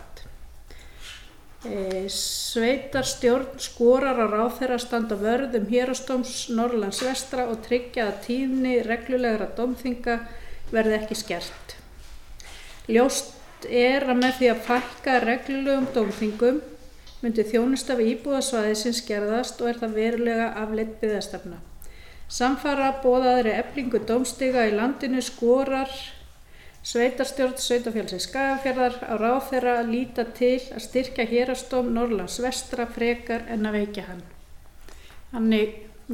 Sveitarstjórn skorar á ráðherra að standa vörð Héraðsdóms Norðurlands vestra og tryggja að tíðni reglulegra dómþinga verði ekki skert. Ljóst að með því að fækka reglulegum dómþingum myndi þjónusta við íbúðasvæðisins skerðast og það verulega afleidd byggðastefna. Samfara boðaðri eflingu dómstiga í landinu skorar Sveitarstjórn Sveitarfélagsins Skagafjarðar á ráðherra að líta til að styrkja héraðsdóm Norðurlands vestra frekar en að veikja hann. Þannig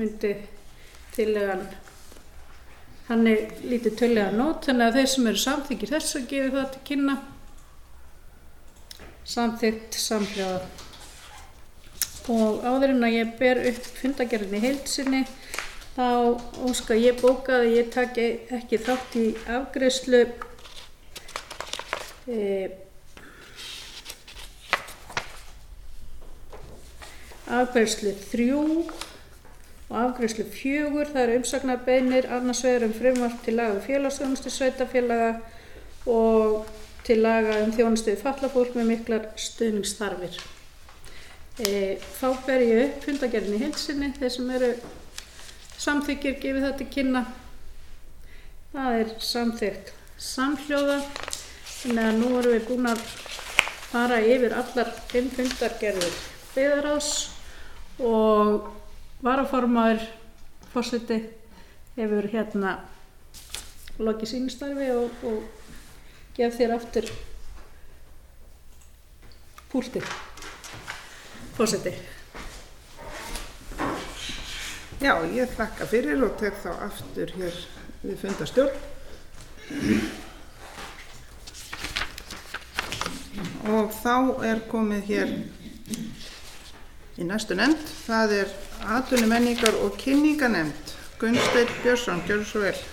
lítið tillagan nót, þannig að þeir sem eru samþykkir þess að gefa það til kynna. Samþykkt samhljóða. Og áður en að ég ber upp fundargerðinni í heild sinni, þá óska ég bóka að ég taki ekki þátt í afgreiðslu afgreiðslu 3 og afgreiðslu 4. Það eru umsagnarbeiðnir annars vegar frumvarp til laga félagsþjónustu sveitarfélaga og til laga þjónustu við fatlað fólk með miklar stuðningsþarfir. Þá ber ég upp fundargerðinni í heild sinni. Þeir sem eru samþykkir gefið það til kynna. Það samþykkt samhljóða. Þannig að nú erum við búin að fara yfir allar 5 fundargerðir byggðarráðs og varaformaður forseti hefur lokið sínu starfi og gef þér aftur púltið. Forseti. Já, ég þakka fyrir og tek þá aftur hér við fundarstjórn. Og þá komið hér í næstu nefnd. Það atvinnu menningar og kynningarnefnd. Gunnsteinn Björnsson, gjörðu svo vel.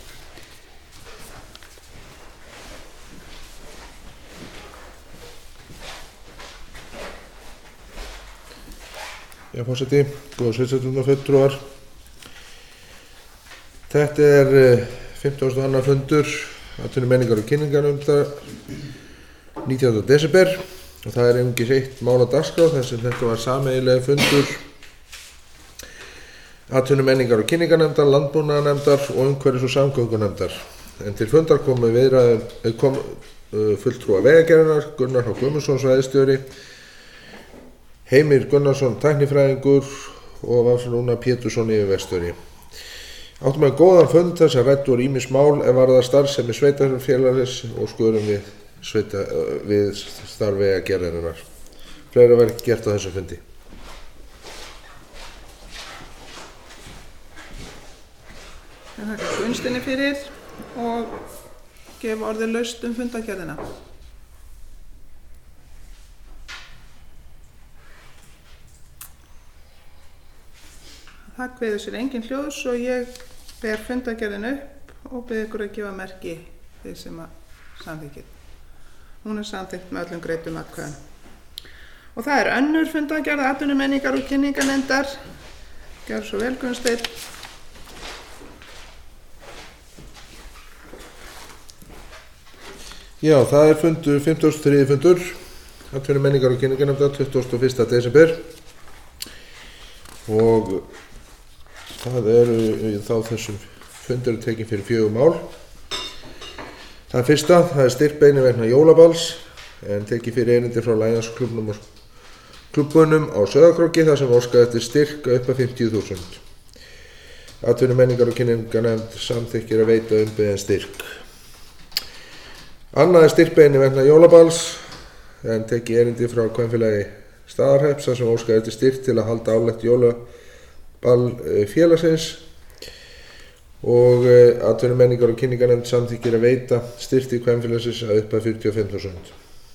Já, forseti, góða sveitarstjórnarfulltrúar. Þetta 52. fundur atvinnu menningar og kynningarnefndar 19. desember og það einungis eitt mál á dagskrá þar sem þetta var sameiginlegur fundur atvinnu menningar og kynningarnefndar, landbúnaðarnefndar og umhverfis- og samgöngunefndar. En til fundar kom fulltrúar Vegagerðarinnar, Gunnar H. Guðmundsson svæðisstjóri, Heimir Gunnarsson tæknifræðingur og Valsson Rúnar Pétursson yfirverkstjóri. Áttum við góðan fund þar sem rædd voru ýmis mál varðar starfsemi sveitarfélagsins og skoðun við starf Vegagerðarinnar. Fleira var ekki gert á þessum fundi. Ég þakka Gunnsteini fyrir og gef orðið laust fundargerðina. Það kveður sér engin hljóðs og ég ber fundargerðin upp og bið ykkur að gefa merki þeir sem samþykkið. Hún samþykkt með öllum greiddum atkvæðum. Og það önnur fundargerð atvinnu menningar og kynningarnefndar. Gjörðu svo vel, Gunnsteinn. Já, það fundur 53. fundur atvinnu menningar og kynningarnefndar 21. desember og það þá þessum fundur tekin fyrir 4 mál. Það fyrsta, það styrkbeiðni vegna jólaballs en tekið fyrir erindi frá Lions-klúbbnum og klúbbunum á Sauðárkróki þar sem óskað eftir styrk upp að 50.000. Atvinnu menningar og kynningarnefnd samþykkir að veita umbeðinn styrk. Annað styrkbeiðni vegna jólaballs en tekið erindi frá Kvenfélagi Staðarhrepps þar sem óskað eftir styrk til að halda álegt jólaball félagsins. Og atvinnu menningar og kynningarnefnd samþykkir að veita styrk til Kvenfélagsins að upp að 45.000.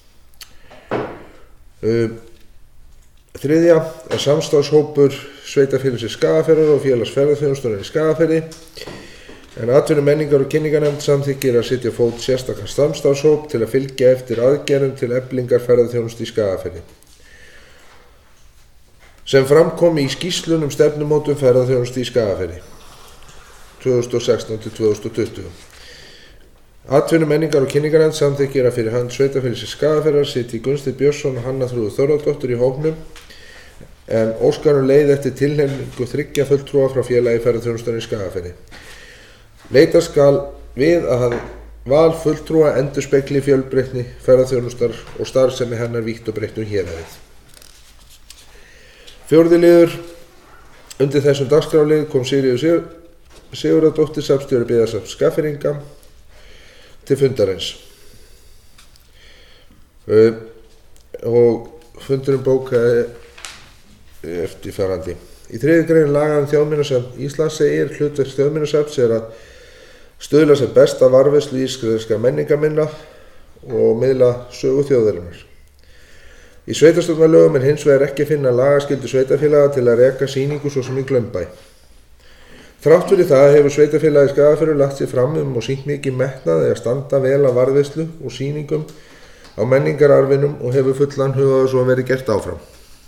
Þriðja samstarfshópur Sveitarfélagsins Skagafjarðar og Félags ferðaþjónustunnar í Skagafirði. En atvinnu menningar og kynningarnefnd samþykkir að setja á fót sérstakan samstarfshóp til að fylgja eftir aðgerðum til eflingar ferðaþjónustu í Skagafirði. Sem fram kom í skýrslunum stefnumótun ferðaþjónustu í Skagafirði 2016 til 2020. Atvinnu menningar og kynningarnefnd samþykkir að fyrir hönd Sveitarfélagsins Skagafjarðar sitji Gunnsteinn Björnsson og Hanna Þrúður Þórðardóttir í hópnum en óskar leið eftir tilnefningu 3 fulltrúa frá félagi ferðaþjónustunnar í Skagafirði. Leitast skal við að val fulltrúa endurspegli fjölbreytni ferðaþjónustar og starfsemi hennar vítt og breytt héraðið. 4. liður. Undir þessum dagskrárlið kom Sigríður Sigurðardóttir, safnstjóri byggðasafns Skagfirðinga. til fundarins. Og fundurinn bókaði eftirfarandi. Í 3. grein laga Þjóðminjasafn Íslands segir hlutverk Þjóðminjasafns að stuðla sem best að varðveislu íslenskra menningarminna og miðla sögu þjóðarinnar. Í sveitarstjórnarlögum hins vegar ekki að finna lagaskyldu sveitarfélaga til að reka sýningu svo sem í Glaumbæ. Þrátt fyrir það hefur sveitarfélagið Skagafjörður lagt sig fram og sýnt mikið metnað að standa vel að varðveislu og sýningum á menningararfinum og hefur fullan hug á þessu að verið gert áfram.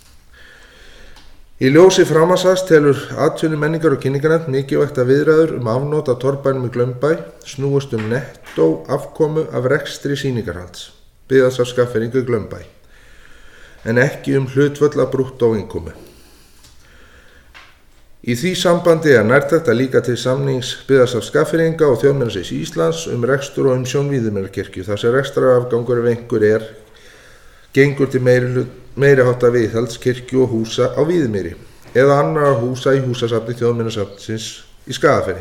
Í ljósi framansals telur atvinnu menningar og kynningarnefnd mikilvægt að viðræður afnot af torfbænum í Glaumbæ snúist nettó afkomu af rekstri sýningarhalds, byggðasafns Skagfirðinga í Glaumbæ, en ekki hlutföll af brúttóinnkomu. Í því sambandi nærtækt að líka til samnings byggðasafns Skagfirðinga og Þjóðminjasafns Íslands rekstur og umsjón Víðimýrarkirkju, þar sem rekstrarafgangur ef einhver gengur til meiri háttar viðhalds kirkju og húsa á Víðimýri eða annarra húsa í húsasafni Þjóðminjasafnsins í Skagafirði.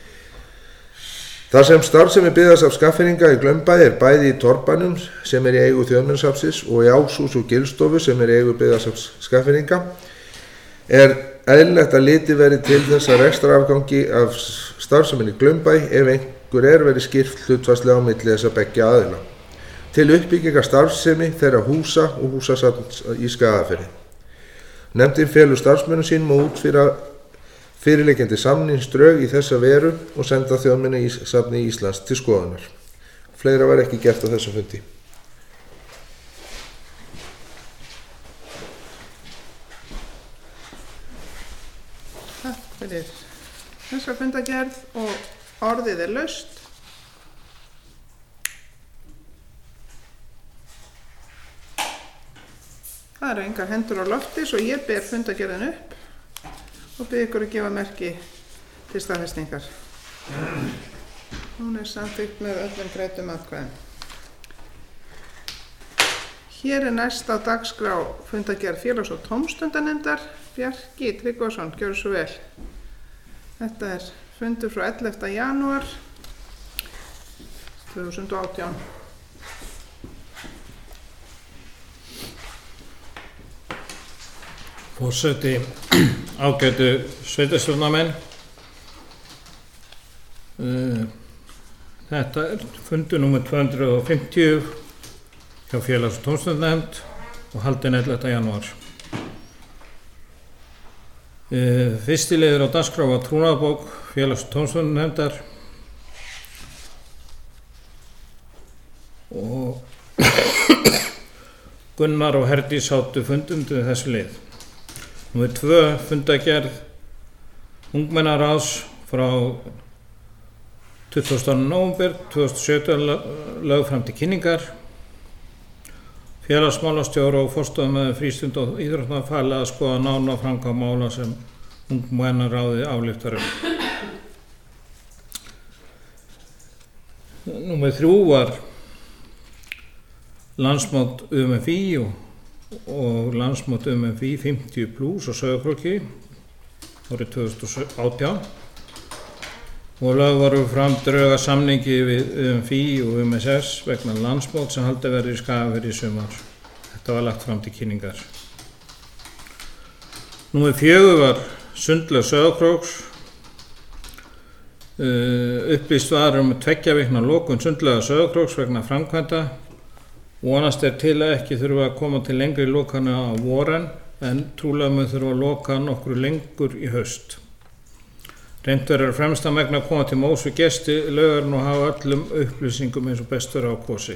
Þar sem starfsemi byggðasafns Skagfirðinga í Glaumbæ bæði í torfbænum sem í eigu Þjóðminjasafnsins og í Ásús og Gilsstofu sem í eigu byggðasafns Skagfirðinga eðlilegt að litið verið til þess að rekstrarafgangi af starfseminni í Glaumbæ ef einhver verið skipt hlutfallslega á milli þessa beggja aðila til uppbyggingar starfsemi þeirra húsa og húsasafns í Skagafirði. Nefndin felur starfsmönnum sínum að útfæra fyrirliggjandi samningsdrög í þessa veru og senda Þjóðminjasafni Íslands til skoðunar. Fleira var ekki gert á þessum fundi. Takk fyrir þessa fundargerð og orðið laust. Það eru engar hendur á lofti svo ég ber fundargerðin upp og bið ykkur að gefa merki til staðfestingar. Hún samþykkt með öllum greiddum atkvæðum. Hér næst á dagskrá fundargerð félags- og tómstundanefndar. Bjarki Tryggvason, gjörðu svo vel. Þetta fundur frá 11. janúar 2018. Forseti, ágætu sveitarstjórnarmenn. Þetta fundur númer 250 hjá félags- og tómstundanefnd og haldinn 11. janúar. Fyrsti liður á dagskrá var trúnaðarbók félags- og tómstundanefndar og Gunnar og Herdís sátu fundum til þessu lið. Númer 2 fundargerð ungmennaráðs frá 20. nóvember 2017 lögð fram til kynningar. Félagsmálastjóra og forstöðumaður frístund- og íþrótta falið að skoða nánar framkvæmd mála sem ungmennaráðið ályktar Númer 3 var landsmót UMFI og landsmót UMFI 50+ á Sauðárkróki árið 2018 og lögð voru fram drög að samningi við UMFI og UMSS vegna landsmót sem haldið verður í Skagafirði í sumar. Þetta var lagt fram til kynningar. Númer 4 var sundlaug Sauðárkróks. Upplýst var 2 vikna lokun sundlaugar Sauðárkróks vegna framkvæmda. Vonast til að ekki þurfa að koma til lengri lokana á voren en trúlega mun þurfa að loka nokkru lengur í haust. Reynt verður fremsta megna að koma til móts við gesti laugarinn og hafa öllum upplýsingum eins og best verður á kosi.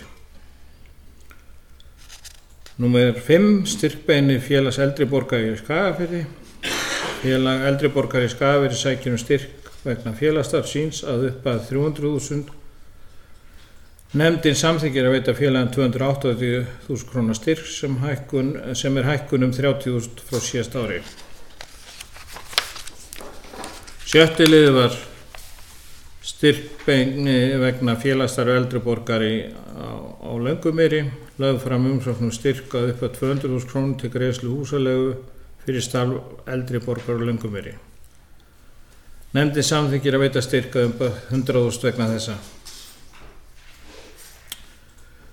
Númer 5 styrkbeini félags eldri borgara í Skagafirði. Félag eldri borgara í Skagafirði sækir styrk vegna félagsstarfs síns að upphæð 300.000. Nefndin samþykkir að veita félagin 280.000 króna styrk sem hækkun 30.000 frá síðasta ári. 7. liður var styrkbeini vegna félagsstarfs eldri borgara á Löngumýri. Lögð fram umsókn styrk að upphæð 200.000 krónur til greiðslu húsaleigu fyrir starf eldri borgara á Löngumýri. Nefndin samþykkir að veita styrk að upphæð 100.000 vegna þessa.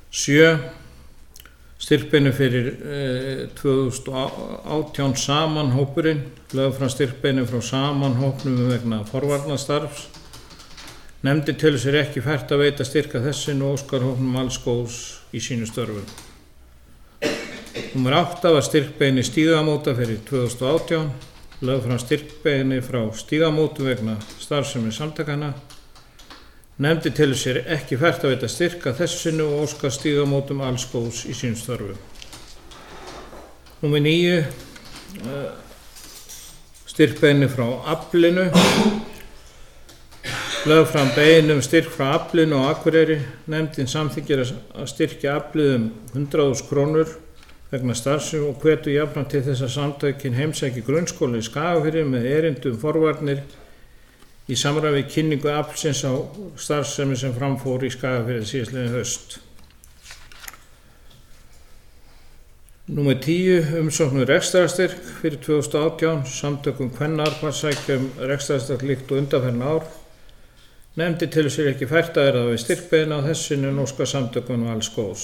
7. Styrkbeini fyrir 2018 saman hópurinn, lögð fram styrkbeini frá saman hópnum vegna forvarnastarfs. Nefndin telur sér ekki fært að veita styrka þessin og óskar hópnum alls góðs í sínu störfum. Númer 8 var styrkbeini Stígamóta fyrir 2018, lögð fram styrkbeini frá Stígamótum vegna starfsemi samtakanna. Nefndin telur sér ekki fært að veita styrka þessinu og óskar Stígamótum alls góðs í sínum störfum. Númer 9, styrkbeini frá Aflinu. Lögð fram beiðni styrk frá Aflinu og Akureyri. Nefndin samþykkir að styrkja Aflið 100.000 krónur vegna starfsemi og hvetur jafnframt til þess að samtökin heimsæki grunnskóla í Skagafirði með erindi forvarnir í samræmi við kynningu Aflsins á starfsemi sem framfór í Skagafirði síðastliðið haust. Númer 10, umsókn rekstrarstyrk fyrir 2018, samtökum kvennaarpa sækja rekstrarstyrk líkt og undanfarin ár. Nefndin telur sér ekki fært að vera við styrkbeiðni á þessinu en óskar samtökum alls góðs.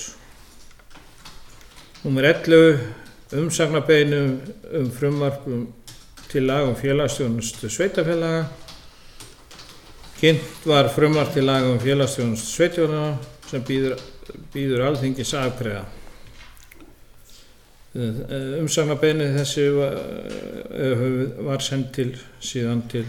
Númer 11, umsagnarbeiðni frumvarp til laga félagsþjónustu sveitarfélaga. Kynnt var frumvarp til laga félagsþjónustu sveitarfélaga sem býður Alþingis að afgreiða. Umsagnarbeiðni þessi var send síðan til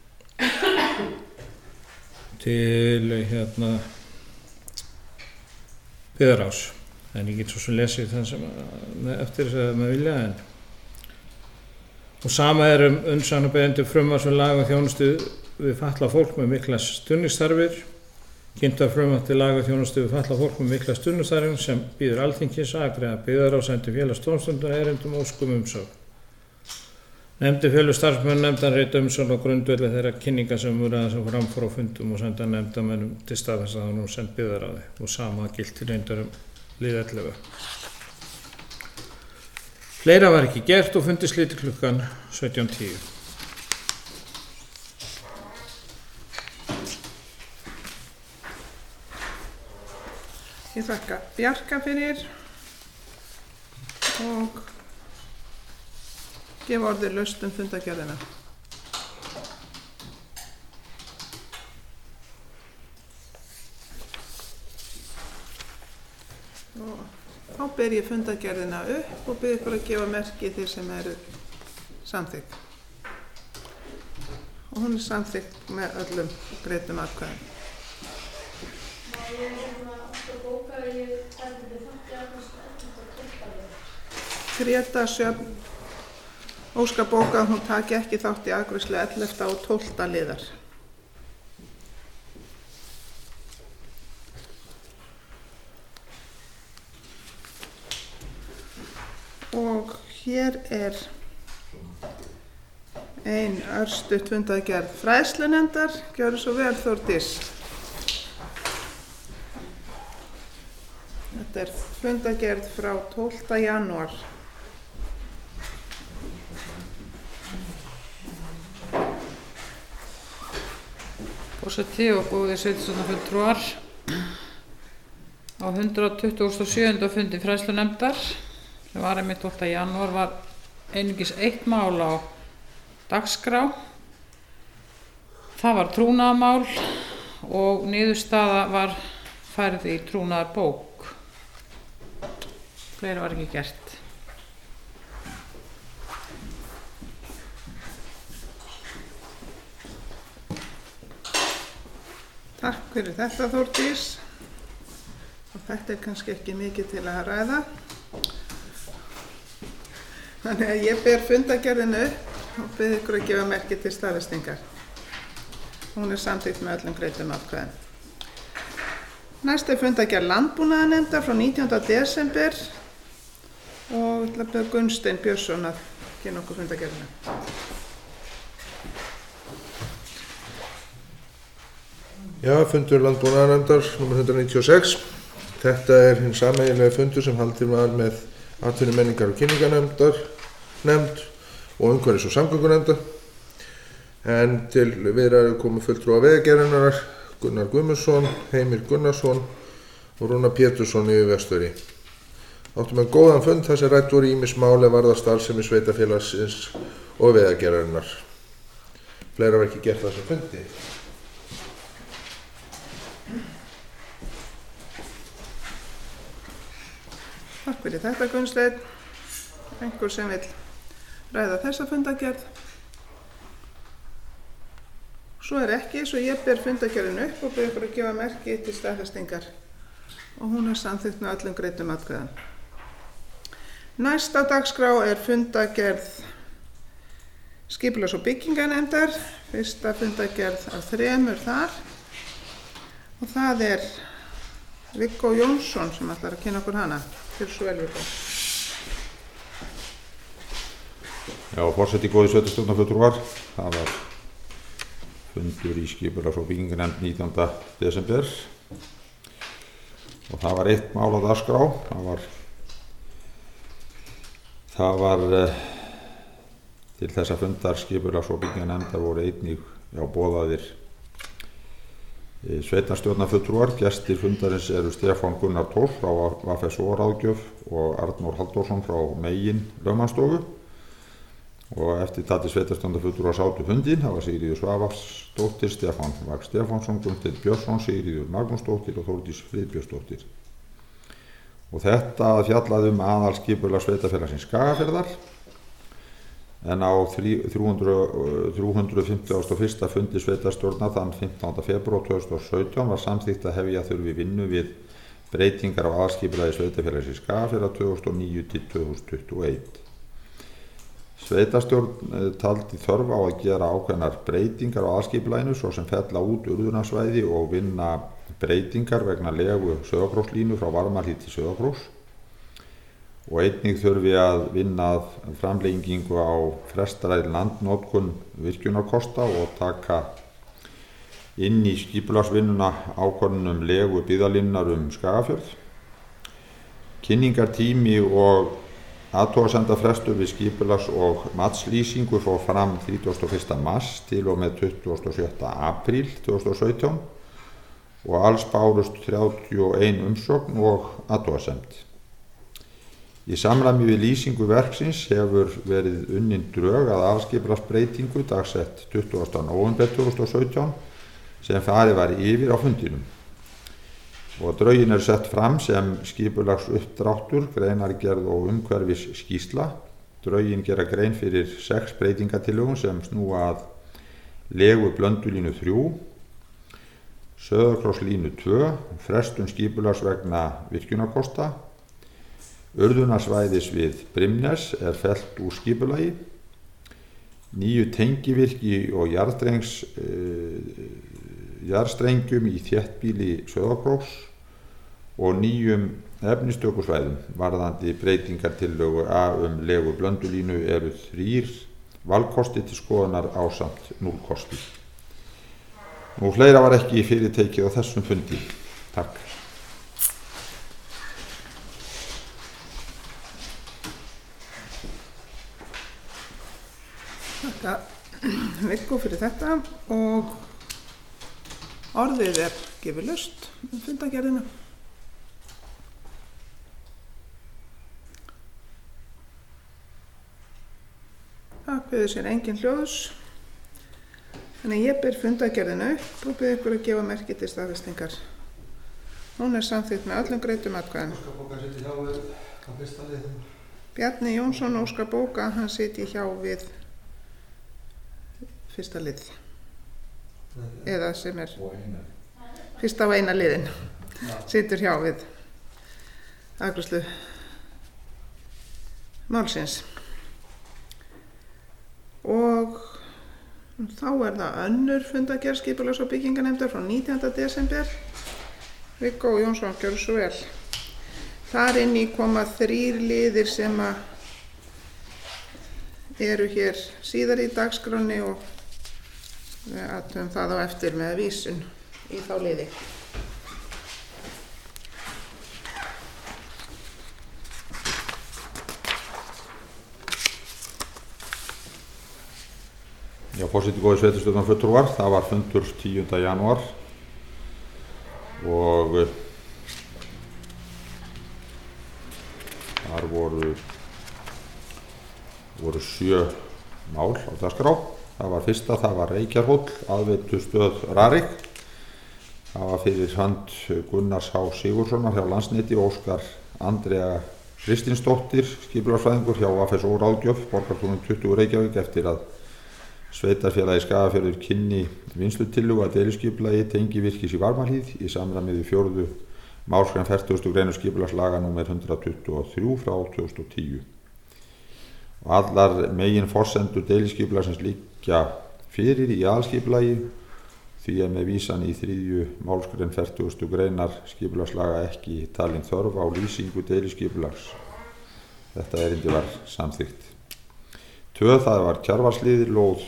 Byggðarráðs. En ég get svo sem lesið það sem eftir þess að maður vilja. Og sama umsagnarbeiðni frumvarp til laga þjónustu við fatlað fólk með mikla stuðningsþarfir. Kynnt var frumvarp til laga þjónustu við fatlað fólk með mikla stuðningsþarfir sem býður Alþingis að afgreiða. Byggðarráð sendi félagsdómstundar erindum og óskum umsögn. Nefndin felur starfsmenn nefndan rita umsögn á grundvelli þeirra kynninga sem voru framfór á fundum og senda nefndamönnum til staðfest að hún send Byggðarráði og sama gilti reyndar lið 11. Fleira var ekki gert og fundi sliti klukkan 17:10. Ég þakka Bjarka fyrir og gef orðið laust fundargerðina. Og þá ber ég fundargerðina upp og bið ykkur að gefa merki þeir sem eru samþykkt. Og hún er samþykkt með öllum greiddum atkvæðum. Greta Sjöfn óskar bókað hún taki ekki þátt í afgreiðslu 11. og 12. liðar. Og hér er ein örstutt fundargerð fræðslunefndar. Gjörðu svo vel, Þórdís. Þetta er fundargerð frá 12. janúar. Forseti og góðir sveitarstjórnarfulltrúar, á 127. fundi fræðslunefndar sem var einmitt 12. janúar var einungis eitt mál á dagskrá. Það var trúnaðarmál og niðurstaða var færð í trúnaðarbók. Fleira var ekki gert. Takk fyrir þetta, Þórdís. Og þetta er kannski ekki mikið til að ræða. Þannig að ég ber fundargerðinu upp og bið ykkur að gefa merki til staðfestingar. Hún er samþykkt með öllum greiddum atkvæðum. Næst er fundargerð landbúnaðarnefndar frá 19. desember og ég ætla að biðja Gunnstein Björnsson að kynna okkur fundargerðina. Já, fundur landbúnaðarnefndar nr. 196. Þetta er hinn sameiginlega fundur sem haldinn var með atvinnu menningar og kynningarnefnd og umhverfis- og samgöngunefndar. En til viðræðu komu fulltrúar Vegagerðarinnar, Gunnar Guðmundsson, Heimir Gunnarsson, og Rúnar Pétursson yfirverkstjóri. Áttu með góðan fund þar sem rædd voru ýmis mál er varða starfsemi sveitarfélagsins og vegagerðarinnar. Fleira var ekki gert þessum fundi. Takk fyrir þetta, Gunnsteinn. Einhver sem vill ræða þessa fundagerð? Svo er ekki, svo ég ber fundagerðin upp og ber ykkur að gefa merki til staðfestingar og hún er samþykkt með öllum greiddum atkvæðum. Næst á dagskrá er fundagerð skipulags- og byggingarnefndar, fyrsta fundagerð af 3 þar og það er Viggó Jónsson sem ætlar að kynna okkur hana. Fyrir svo vel, Viggó. Já, forseti góði sveitarstjórnarfulltrúar, það var fundur í skipulags- og byggingarnefnd 19. desember og það var eitt mál á dagskrá. Það var til þessa fundar skipulags- og byggingarnefndar voru einnig boðaðir sveitarstjórnarfulltrúar. Gestir fundarins eru Stefán Gunnar Thors frá VFSO-ráðgjöf og Arnór Halldórsson frá Megin lögmannsstofu. Og eftir tali sveitarstjórnarfulltrúar sátu fundinn, það var Sigríður Svavarsdóttir, Stefán Vagn Stefánsson, Gunnsteinn Björnsson, Sigríður Magnúsdóttir og Þórdís Friðbjörnsdóttir. Og þetta fjallaði aðalskipulag sveitarfélagsins Skagafjarðar, en á 351. fundi sveitarstjórnar þann 15. febrúar 2017 var samþykkt að hefja þurfi vinnu við breytingar á aðalskipulagi sveitarfélagsins Skagafjarðar 2009 til 2021. Sveitarstjórn taldi þörf á að gera ákveðnar breytingar á aðalskipulaginu, svo sem fella út urðunarsvæði og vinna breytingar vegna legu Sauðárkrókslínu frá Varmahlíð til Sauðárkróks og einnig þurfi að vinna að framlengingu á frestaðri landnotkun virkjunarkosta og taka inn í skipulagsvinnuna ákvörðun legu byggðalínunar Skagafjörð. Kynningartími og athugasemdafrestur við skipulags- og matslýsingu fór fram 31. mars til og með 27. apríl 2017 og alls bárust 31 umsókn og athugasemd. Í samræmi við lýsingu verksins hefur verið unnin drög að aðalskipulagsbreytingu dagsett 20. nóvember 2017 sem farið var yfir á fundinum. Og drögin sett fram sem skipulagsuppdráttur, greinargerð og umhverfisskýrsla. Drögin gera grein fyrir 6 breytingatillögum sem snúa að legu Blöndulínu 3, Sauðárkrókslínu 2, frestun skipulags vegna virkjunarkosta, urðunarsvæðis við Brimnes er fellt úr skipulagi, 9 tengivirki og jarðstrengjum í þéttbýli Sauðárkróks og 9 efnistökusvæðum. Varðandi breytingartillögu legu Blöndulínu eru 3 valkosti til skoðunar ásamt 0 kosti. Nú fleira var ekki fyrirtekið á þessum fundi. Takk. Þakka Viggó fyrir þetta og orðið er gefið laust fundagerðina. Það kveður sér engin hljóðs. Þannig ég ber fundagerðina upp og bið ykkur að gefa merki til staðfestingar. Hún er samþykkt með öllum greiddum atkvæðum. Bjarni Jónsson óskar bóka, hann sitji hjá við fyrsta lið. Eða sem er fyrsta og eina liðin. Situr hjá við afgreiðslu málsins. Og þá er það önnur fundagerð skipulags- og byggingarnefndar frá 19. desember. Viggó Jónsson, gjörðu svo vel. Þar inn í koma 3 liðir sem eru hér síðar í dagskránni og við athugum það á eftir með vísun í þá liði. Já, forseti góði sveitarstjórnarfulltrúar, það var fundur 10. janúar og voru 7 mál á dagskrá. Það var fyrsta, það var Reykjarhóll, aðveitustöð Rarik. Það var fyrir hönd Gunnars H. Sigurðssonar hjá Landsneti og Óskar Andrea Kristinsdóttir, skipulagsfræðingur hjá AFSO ráðgjöf, borgartúnum 20 Reykjavík, eftir að sveitarfélagi Skagafjörður kynni vinnslutillögu að deiliskipulagi tengivirkis í Varmahlíð í samræmi við 4. málsgrein 40. grein skipulagslaga nr. 123 frá 2010. Og allar megin forsendur deiliskipulagsins liggja fyrir í aðalskipulagi, því að með vísan í 3. málsgrein 40. greinar skipulagslaga ekki talin þörf á lýsingu deiliskipulags. Þetta erindi var samþykkt. 2. Það var Kjarvalshlíð, lóð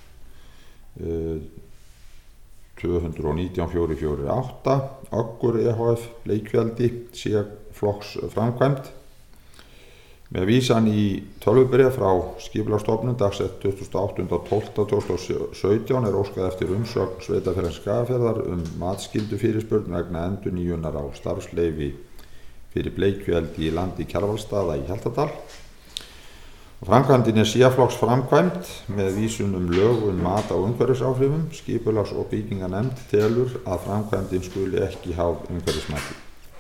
219.448, Öggur EHF, Bleikfjaldi, C-flokks framkvæmd. Með vísan í tölvubréf frá Skipulagsstofnun dagsett 28.12.2017 er óskað eftir umsögn Sveitarfélags Skagafjarðar matsskyldu fyrirspurn vegna endurnýjunar á starfsleyfi fyrir Bleikfjaldi í landi Kjarvalsstaða í Hjaltadal. Framkvæmdin er C-flokks framkvæmd með vísun lög mat á umhverfisáhrifum. Skipulags- og bygginganefnd telur að framkvæmdin skuli ekki háð umhverfismati.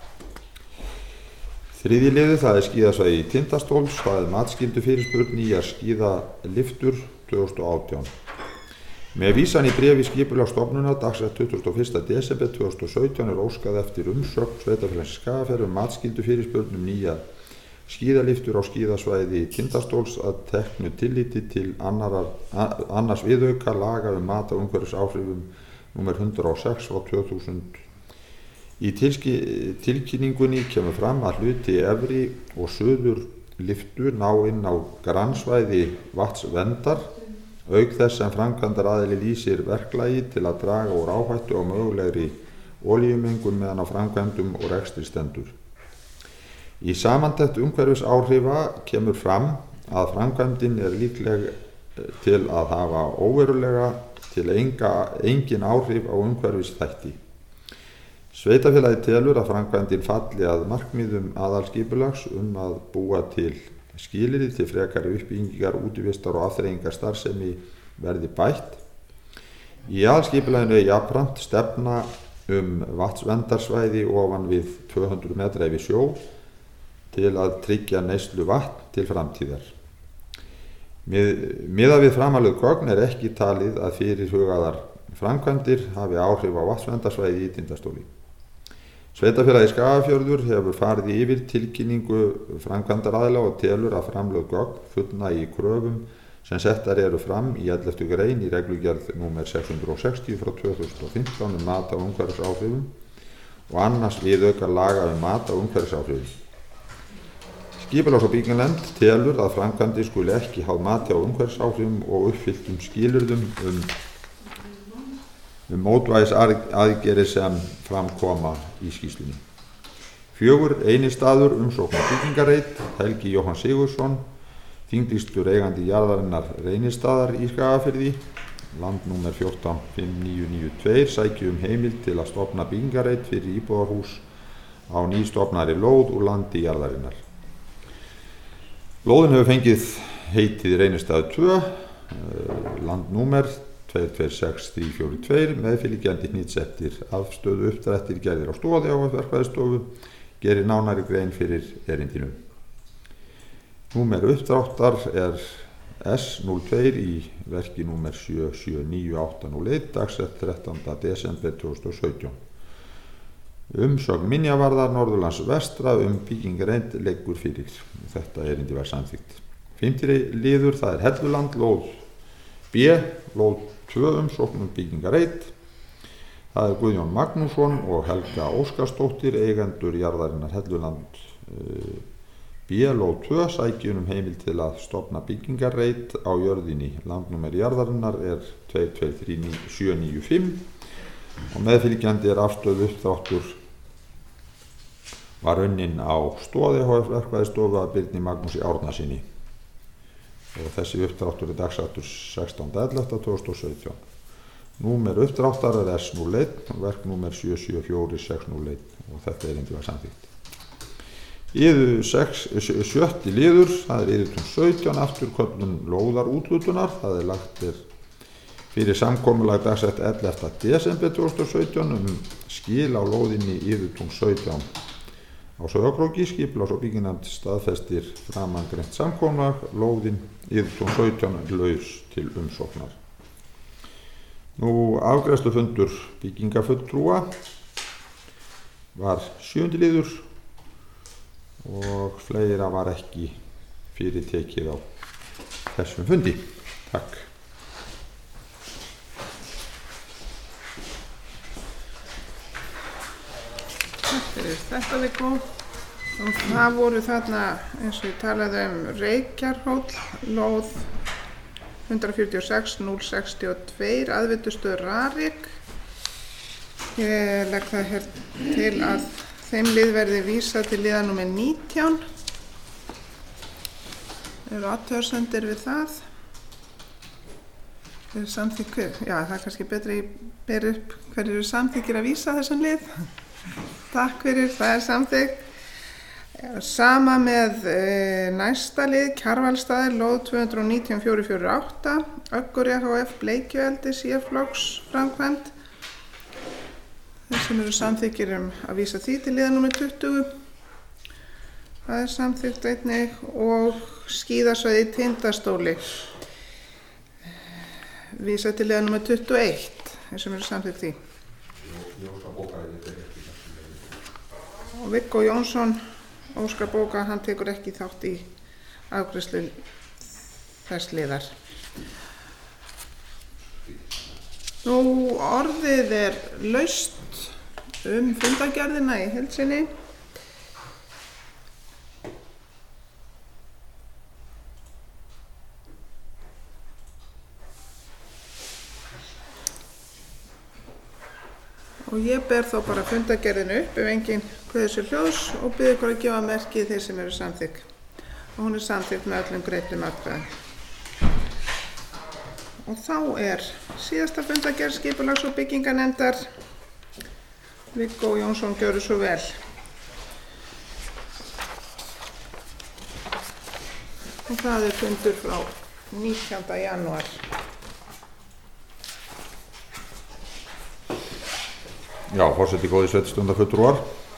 3. liður, það er skíðasvæði Tindastóls, það er matsskyldu fyrirspurn nýjar skíðaliftur 2018. Með vísan í bréfi Skipulagsstofnunar dagsett 21. desember 2017 er óskað eftir umsögn Sveitarfélags Skagafjarðar matsskyldu fyrirspurn nýjar skíðaliftur á skíðasvæði Tindastóls að teknu tilliti til annars viðauka laga mat á umhverfisáhrifum nr. 106 frá 2000. Í tilkynningunni kemur fram að hluti efri og suður liftu ná inn á grannsvæði vatnsverndar, auk þess sem framkvæmdaraðili lýsir verklagi til að draga úr áhættu á mögulegri olíumengun meðan á framkvæmdum og rekstri stendur. Í samantekt umhverfisáhrifa kemur fram að framkvæmdin er líkleg til að hafa óverulega til engin áhrif á umhverfisþætti. Sveitarfélagið telur að framkvæmdin falli að markmiðum aðalskipulags að búa til skilyrði til frekari uppbyggingar, útivistar og afþreyingar starfsemi verði bætt. Í aðalskipulaginu er jafnframt stefna vatnsverndarsvæði ofan við 200 metra yfir sjó til að tryggja neyslu vatn til framtíðar. Miðað við framanlögð gögn er ekki talið að fyrirhugaðar framkvæmdir hafi áhrif á vatnsverndarsvæði í Tindastóli. Sveitarfélagi Skagafjörður hefur farið yfir tilkynningu framkvæmdaraðila og telur að framlögð gögn fullnægi kröfum sem settar eru fram í 11. grein í reglugerð nr. 660 frá 2015 mat á umhverfisáhrifum og annars viðauka laga mat á umhverfisáhrifum. Skipulags- og bygginganefnd telur að framkvæmdin skuli ekki háð mati á umhverfisáhrifum og uppfylltum skilyrðum mótvægisaðgerðir sem framkoma í skýrslunni. 4. Einistaður, umsókn og byggingarreit, Helgi Jóhann Sigurðsson, þinglýstur eigandi jarðarinnar Reynistaðar í Skagafirði, land nr. 145992, sæki heimild til að stofna byggingarreit fyrir íbúðarhús á nýstofnaðri lóð úr landi jarðarinnar. Lóðin hefur fengið heitið Reynistaður 2, landnúmer 226342, meðfylgjandi hnitsettir afstöðu uppdrættir gerðir á Stoði á verkfræðistofu, gerir nánari grein fyrir erindinu. Númer uppdráttar er S02 í verki númer 779801, dagsett 13. desember 2017. Umsögn minjavarðar Norðurlands vestra byggingarreit leggur fyrir. Þetta erindi var samþykkt. 5. liður, það er Helluland, lóð B, lóð 2, umsókn byggingarreit. Það er Guðjón Magnússon og Helga Óskarsdóttir, eigendur jarðarinnar Helluland B, lóð 2, sæki heimild til að stofna byggingarreit á jörðinni. Landnúmer jarðarinnar er 223795 og meðfylgjandi er afstöðu uppdráttur var unnin á Stoði verkfræðistofu að Birni Magnúsi Árnasyni og þessi uppdráttur er dagsettur 16.11.2017. Númer uppdráttar er S01 og verknúmer 774601 og þetta erindi var samþykkt. Sjötti liður, það er iðutún 17, afturköllun lóðarúthlutunar. Það er lagt fyrir samkomulag dagsett 11. desember 2017 skil á lóðinni iðutún 17 á Sauðárkróki. Skipulags- og byggingarnefnd staðfestir framangreint samkomulag, lóðin iðutún 17 laus til umsóknar. Afgreiðslufundur byggingafulltrúa var 7. liður og fleira var ekki fyrirtekið á þessum fundi. Takk. Takk fyrir þetta Viggo. Og það voru þarna, eins og ég talaði Reykjarhóll, lóð 146 062, aðveitustöð Rarik. Ég legg það hér til að þeim lið verði vísað til liðar númer 19. Eru athugasemdir við það? Er samþykkur? Já, það er kannski betri að bera upp hverju eru samþykkir að vísa þessum lið. Takk fyrir, það er samþykkt. Sama með næsta lið, Kjarvalstaðir, lóð 219 448, Öggur EHF, Bleikjueldi, CF-flokks framkvæmd. Þeir sem eru samþykkir að vísa því til liðar númer 20. Það er samþykkt einnig. Og skíðasvæði Tindastóli vísa til liðar númer 21. Þeir sem eru samþykkt því. Og Viggo Jónsson, Óskar Bóka, hann tekur ekki þátt í afgreiðslu þess liðar. Orðið er laust fundargerðina í heild sinni. Og ég ber þá bara fundargerðinu upp ef enginn kveður sér hljóðs og biður ykkur að gefa merkið þeir sem eru samþykk. Og hún er samþykkt með öllum greiddum atkvæðum. Og þá er síðasta fundargerð skipulags- og byggingarnefndar. Viggo Jónsson, gjörðu svo vel. Og það er fundur frá 19. janúar. Já, forseti góði sveitarstjórnarfulltrúar.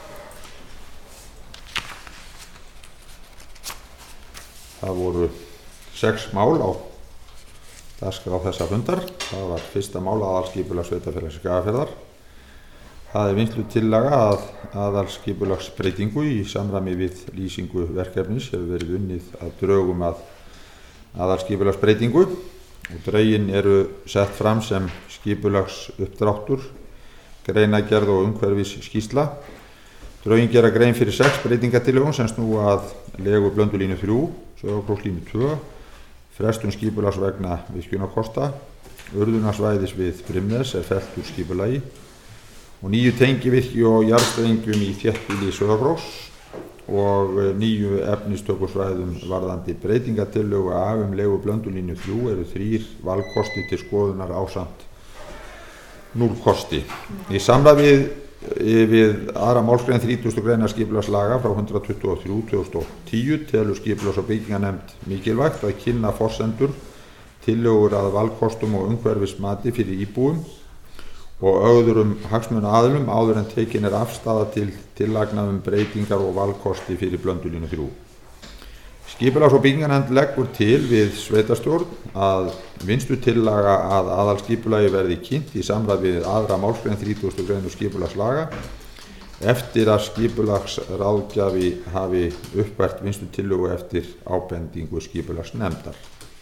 Það voru 6 mál á dagskrá þessa fundar. Það var fyrsta mál aðalskipulags sveitarfélags Skagafjarðar. Það er vinnslutillaga að aðalskipulagsbreytingu í samræmi við lýsingu verkefnis hefur verið unnið að drögum að aðalskipulagsbreytingu og drögin eru sett fram sem skipulagsuppdráttur, greinagerð og umhverfis skýrsla. Drögin gera grein fyrir 6 breytingatillögum sem snúa að legu Blöndulínu 3, Sauðárkrókslínu 2, frestun skipulags vegna virkjunarkosta, urðunarsvæðis við Brimnes er fellt úr skipulagi og 9 tengivirki og jarðstrengjum í þéttbýli Sauðárkróks og 9 efnistökusvæðum varðandi breytingatillögu af legu Blöndulínu 3 eru 3 valkosti til skoðunar ásamt 0 kosti. Í samræmi við aðra málsgrein 30. greinar skipulagslaga frá 123/2010 telur skipulags- og byggingarnefnd mikilvægt að kynna forsendur, tillögur að valkostum og umhverfismati fyrir íbúum og öðrum hagsmunaaðilum áður en tekin er afstaða til tillagna breytingar og valkosti fyrir Blöndulínu 3. Skipulags- og byggingarnefnd leggur til við sveitarstjórn að vinnslutillaga að aðalskipulagi verði kynnt í samræmi við aðra málsgrein 30. greinar skipulagslaga eftir að skipulagsráðgjafi hafi uppfært vinnslutillögu eftir ábendingu skipulagsnefndar.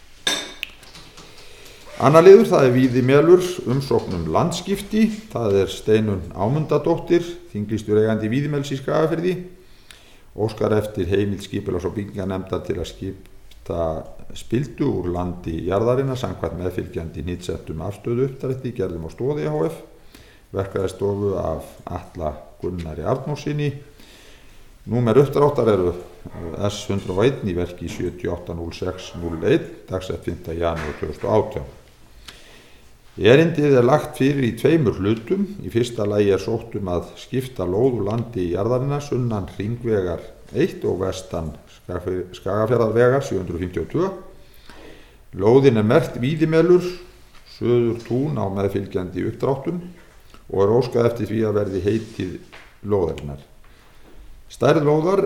Annar liður, það er Víðimelur, umsókn landskipti. Það er Steinunn Ámundadóttir, þinglýstur eigandi Víðimels í Skagafirði, óskar eftir heimild skipulags- og byggingarnefndar til að skipta spildu úr landi jarðarinnar samkvæmt meðfylgjandi hnitsettum afstöðu uppdrætti gerðum á Stóði EHF, verkfræðistofu af Atla Gunnari Arnórssyni. Númer uppdráttar eru S101 í verki 780601, dagsett 5. janúar 2018. Erindið er lagt fyrir í 2 hlutum. Í fyrsta lagi er sótt að skipta lóð úr landi jarðarinnar sunnan hringvegar 1 og vestan Skagafjarðarvegar 752. Lóðin merkt Víðimelur, Söður tún á meðfylgjandi uppdráttum og óskað eftir því að verði heitið lóðarinnar. Stærð lóðar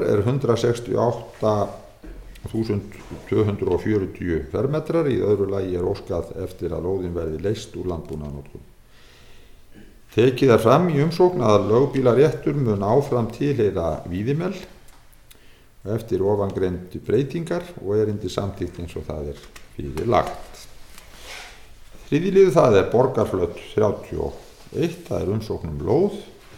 168.240 fermetrar. Í öðru lagi óskað eftir að lóðin verði leyst úr landbúnaðarnotkun. Tekið fram í umsókn að lögbýlaréttur mun áfram tilheyra Víðimel eftir ofangreind breytingar og undir samþykkt eins og það fyrir lagt. Þriðji liður það Borgarflöt 31, það umsókn lóð.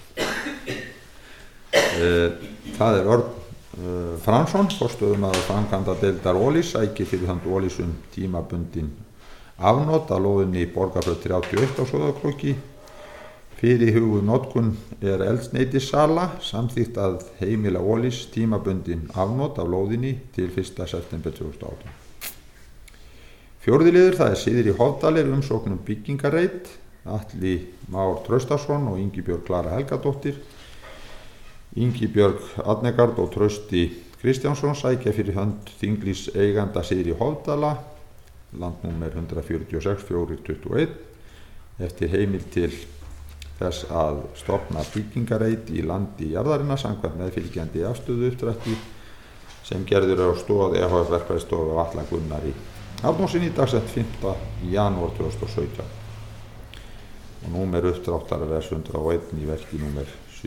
Það Örn Fransson, forstöðumaður framkvæmdadeildar Ólís, sækir fyrir hönd Ólís tímabundin afnot af lóðinni Borgarflöt 31 á Sauðárkróki. Fyrirhuguð notkun eldsneytissala, samþykkt að heimila Ólís tímabundin afnot af lóðinni til 1. september 2018. Fjórði liður það Syðri Hofdalir, umsókn byggingarreit, Atli Már Traustason og Ingibjörg Klara Helgadóttir. Ingibjörg Adnegard og Trausti Kristjánsson sækja fyrir hönd þinglýs eiganda Syðri Hofdala, landnúmer 146-421, eftir heimild til þess að stofna byggingarreit í landi jarðarinnar samkvæmt meðfylgjandi afstöðu uppdrætti sem gerður á stoð EHF verkfræðistofu af Atla Gunnari Árnasyni dagsett 5. janúar 2017 og númer uppdráttar 101 í verki númer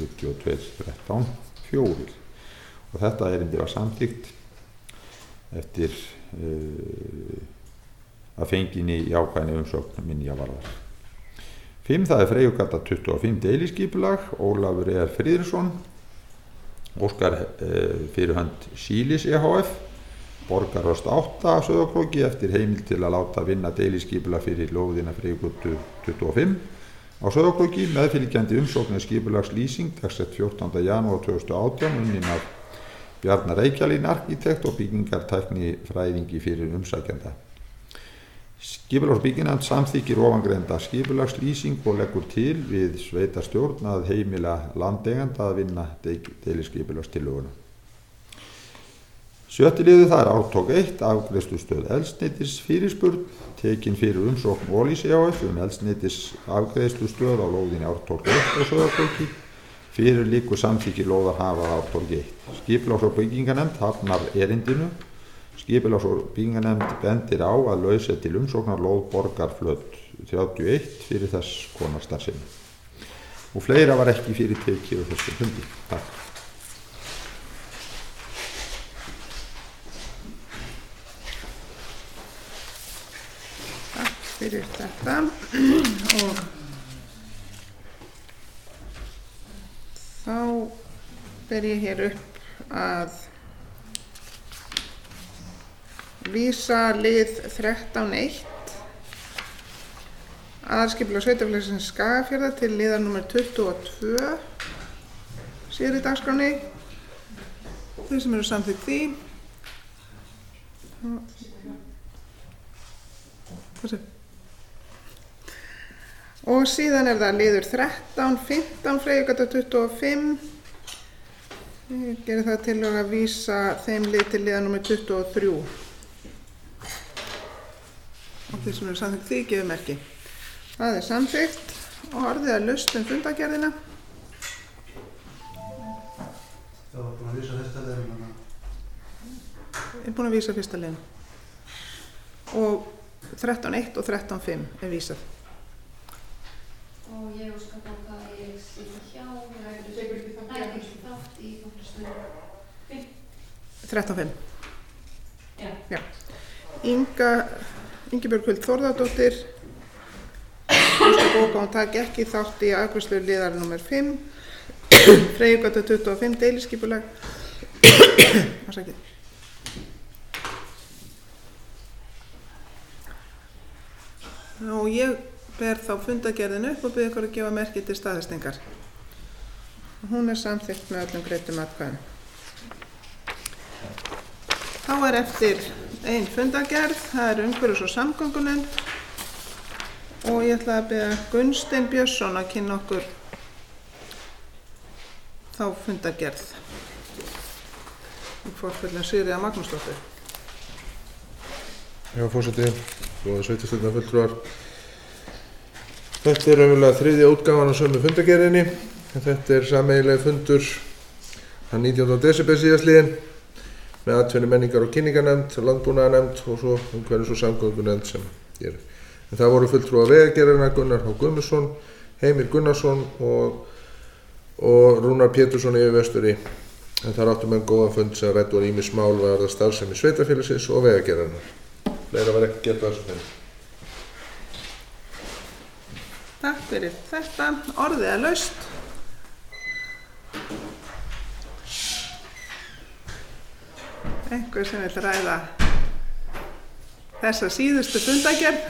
72.13.4 og þetta erindi var samþykkt eftir að fenginni jákvæðni umsókn minjavarðar. 5. Það Freyjugata 25 deiliskipulag, Ólafur Friðriksson, óskar fyrir hönd Sílis EHF, Borgaröst 8 Sauðárkróki eftir heimild til að láta vinna deiliskipulag fyrir lóðina Freyjugötu 25 á Sauðárkróki, meðfylgjandi umsókn skipulagslýsing dagsett 14. janúar 2018 unnin af Bjarnar Reykjalín arkitekt og byggingartæknifræðingi fyrir umsækjanda. Skipulags- og byggingarnefnd samþykkir ofangreinda skipulagslýsing og leggur til við sveitarstjórn að heimila landeiganda að vinna deiliskipulagstillöguna. 7. liður það Ártók 1, afgreiðslustöð eldsneytis fyrirspurn, tekin fyrir umsókn Ólís EHF eldsneytis afgreiðslustöð á lóðinni Ártók 1 á Sauðárkróki. Fyrir liggur samþykki lóðarhafa Ártók 1. Skipulags- og byggingarnefnd hafnar erindinu. Skipulags- og byggingarnefnd bendir á að lausa til umsóknar lóð Borgarflöt 31 fyrir þess konar starfsemi. Og fleira var ekki fyrir tekið á þessum fundi. Takk. Takk fyrir þetta og þá ber ég hér upp að vísa lið 13.1 aðalskipulag sveitarfélagsins Skagafjarðar til liðar númer 22 síðar í dagskránni. Þeir sem eru samþykkt því og síðan það liður 13.15 Freyjugata 25. Ég geri það til að vísa þeim lið til liðar númer 23 og þeir sem eru samþykkt því gefur merki. Það samþykkt og orðið að laust fundargerðina. Það var búin að vísa fyrsta leiðina. Ég búin að vísa fyrsta leiðina. Og 13.1 og 13.5 vísað. Og ég óskar bóka að ég sýtti hjá. Nei, ekki þátt í nokkru 13.5. Já. Ingibjörg Huld Þórðardóttir óskar bóka hún taki ekki þátt í afgreiðslu liðar númer 5 Freyjugata 25 deiliskipulag og ég ber þá fundargerðin upp og byrja ykkur að gefa merki til staðfestingar. Hún samþykkt með öllum greiddum atkvæðum. Þá eftir ein fundargerð, það umhverfis- og samgöngunefnd og ég ætla að biðja Gunnstein Björnsson að kynna okkur þá fundargerð. í forföllin Sigríðar Magnúsdóttur. Já, forseti, góða sveitarstjórnarfulltrúar. Þetta raunverulega þriðja útgáfan á sömu fundargerðinni. Þetta sameiginlegi fundur þann 19. desember síðastliðinn með atvinnu menningar og kynningarnefnd, landbúnaðarnefnd og svo umhverfis- og samgöngunefnd sem gerir. En það voru fulltrúar Vegagerðarinnar Gunnar H. Guðmundsson, Heimir Gunnarsson og Rúnar Pétursson yfirvesturi. En þar áttu menn góðan fund sem rædd var ýmis mál varðandi starfsemi sveitarfélagsins og Vegagerðarinnar. Fleira var ekki gert á þessu fundi. Takk fyrir þetta. Orðið er laust. Einhver sem vil ræða þessa síðustu fundargerð?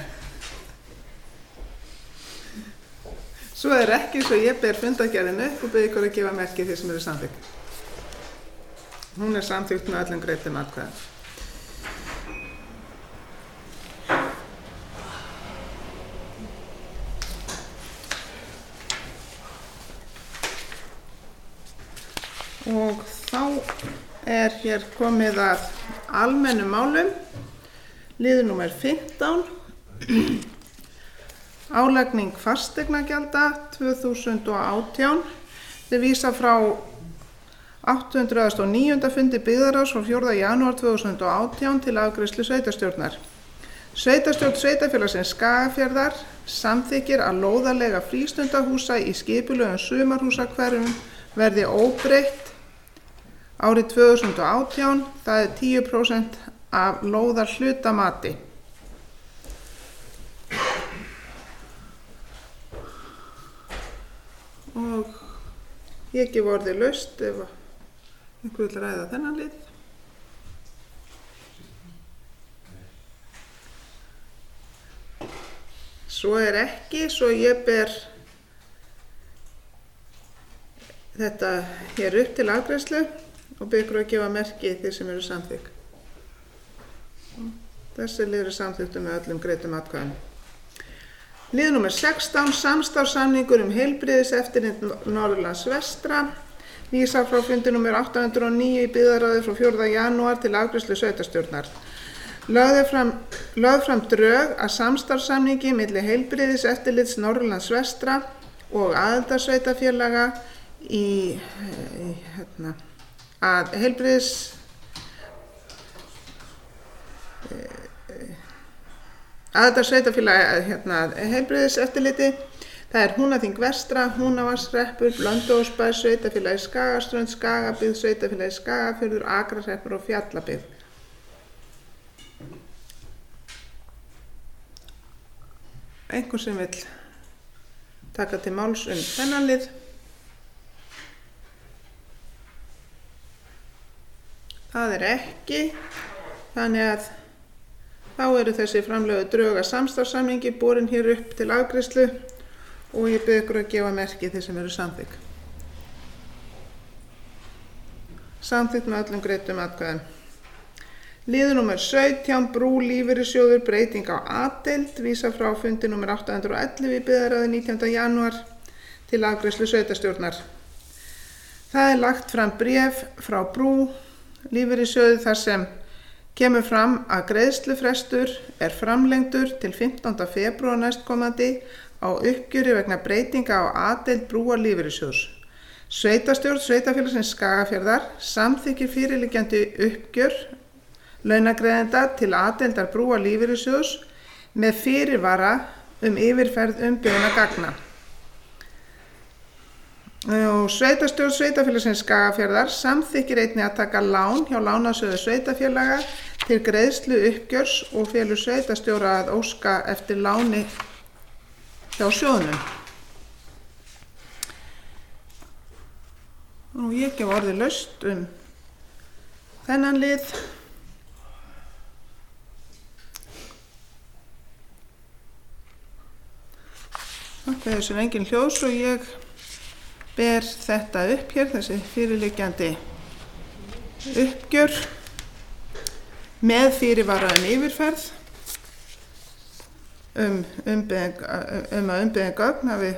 Svo er ekki, svo ég ber fundargerðinu upp og bið ykkur að gefa merki því sem eru samþykkt. Hún er samþykkt með öllum greiddum atkvæðum. Og þá er hér komið að almennum málum, liður númer 15, álagning fasteignagjalda 2018, þeir vísa frá 809. fundi byggðarráðs frá 4. janúar 2018 til afgreiðslu sveitarstjórnar. Sveitarstjórn sveitarfélagsins Skagafjarðar samþykkir að lóðarleiga frístundahúsa í skipulögum sumarhúsahverfum verði óbreytt árið 2018, það er 10% af lóðarhlutamati. Og ég gef orðið laust ef einhver vil ræða þennan lið. Svo er ekki, svo ég ber þetta hér upp til afgreiðslu og bið ykkur að gefa merki þeir sem eru samþykk. Þessi liður er samþykktur með öllum greiddum atkvæðum. Lið númer 16, samstarfssamningur heilbrigðiseftirlit Norðurlands vestra, vísa frá fundi númer 809 í byggðarráði frá 4. janúar til afgreiðslu sveitarstjórnar. Lögð fram drög að samstarfssamningi milli heilbrigðiseftirlits Norðurlands vestra og aðildarsveitarfélaga að heilbrigðiseftirliti, það er Húnaþing vestra, Húnavatnshreppur, Blönduósbær, sveitarfélagi Skagaströnd, Skagabyggð, sveitarfélagi Skagafjörður, Akrahreppur og Fjallabyggð. Einhver sem vill taka til máls þennan lið? Það er ekki, þannig að þá eru þessi framlögðu drög að samstarfssamningi borin hér upp til afgreiðslu og ég bið ykkur að gefa merki þeir sem eru samþykk. Samþykkt með öllum greiddum atkvæðum. Liður númer 17, brú lífeyrissjóður, breyting á A-deild, vísa frá fundi númer 811 í byggðarráði 19. janúar til afgreiðslu sveitarstjórnar. Það er lagt fram bréf frá brú lífeyrissjóði þar sem kemur fram að greiðslufrestur er framlengdur til 15. febrúar næstkomandi á uppgjöri vegna breytinga á A-deild brúar lífeyrissjóðs. Sveitarstjórn sveitarfélagsins Skagafjarðar samþykkir fyrirliggjandi uppgjör launagreiðenda til A-deildar brúar lífeyrissjóðs með fyrirvara yfirferð umbeðinna gagna. Og sveitarstjórn sveitarfélagsins Skagafjarðar samþykkir einnig að taka lán hjá lánasjóði sveitarfélaga til greiðslu uppgjörs og felur sveitarstjóra að óska eftir láni hjá sjóðnum. Og ég gef orðið laust þennan lið. Það er sem engin hljós og ég ber þetta upp hér, þessi fyrirliggjandi uppgjör með fyrirvara yfirferð að umbeðin gögn hafi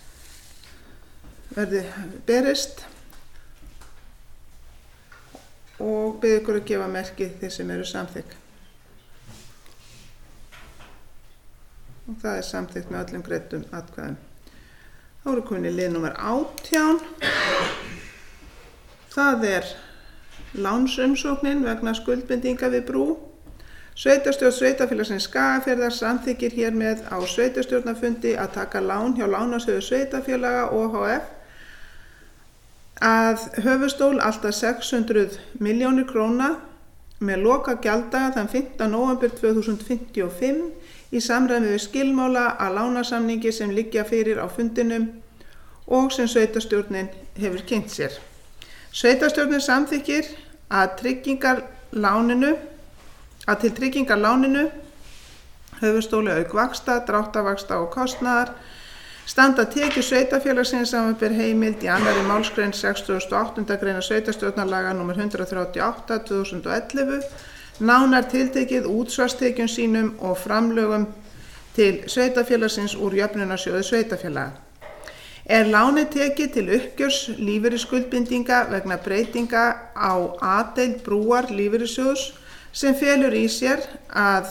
verði berist og bið ykkur að gefa merki þeir sem eru samþykk. Og það er samþykkt með öllum greiddum atkvæðum. Þá eru komin í lið númer 18. Það er lánsumsóknin vegna skuldbindinga við brú. Sveitarstjórn Sveitarfélagsins Skagafjarðar samþykkir hér með á sveitarstjórnarfundi að taka lán hjá Lánasjóði Sveitarfélaga OHF að höfuðstól alltaf 600 milljónir króna með loka gjalddaga þann 15. nóvember 2055 í samræmi við skilmála að lánasamningi sem liggja fyrir á fundinum og sem sveitarstjórnin hefur kynnt sér. Sveitarstjórnin samþykkir að til tryggingar láninu höfuðstóli auk vaxta, dráttarvaxta og kostnaðar standa tekjur sveitarfélagsins samanber heimild í 2. málsgrein 68. grein sveitarstjórnarlaga nr. 138/2011, nánar tiltekið útsvarstekjum sínum og framlögum til sveitarfélagsins úr jöfnunarsjóði sveitarfélaga. Er lánið tekið til uppgjörs lífeyrisskuldbindinga vegna breytinga á A-deild brúar lífeyrissjóðs sem felur í sér að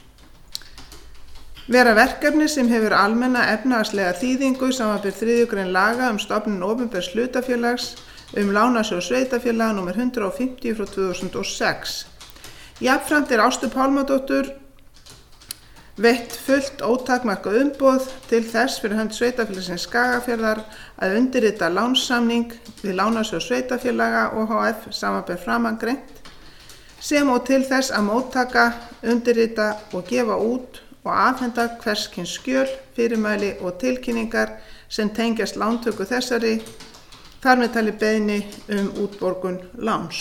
vera verkefni sem hefur almenna efnahagslega þýðingu samanber 3. grein laga stofnun opinbers hlutafélags Lánasjóð sveitarfélaga nr. 150/2006. Jafnframt er Ástu Pálmadóttur veitt fullt ótakmarkað umboð til þess fyrir hönd Sveitarfélagsins Skagafjarðar að undirrita lánssamning við Lánasjóð sveitarfélaga OHF samanber framangreint, sem og til þess að móttaka, undirrita og gefa út og afhenda hvers kyns skjöl, fyrirmæli og tilkynningar sem tengjast lántöku þessari, þar með talið beiðni útborgun láns.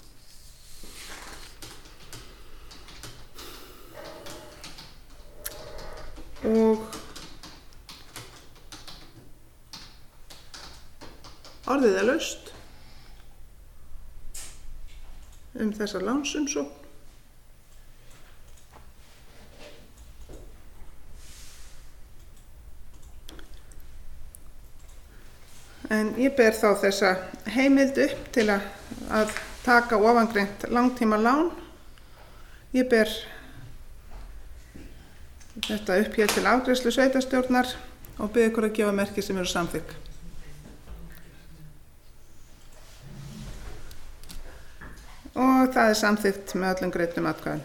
Og orðið er laust þessa lánsumsókn. En ég ber þá þessa heimild upp til að taka ofangreint langtíma lán. Ég ber þetta upp hér til afgreiðslu sveitarstjórnar og bið ykkur að gefa merki sem eru samþykk. Og það er samþykkt með öllum greiddum atkvæðum.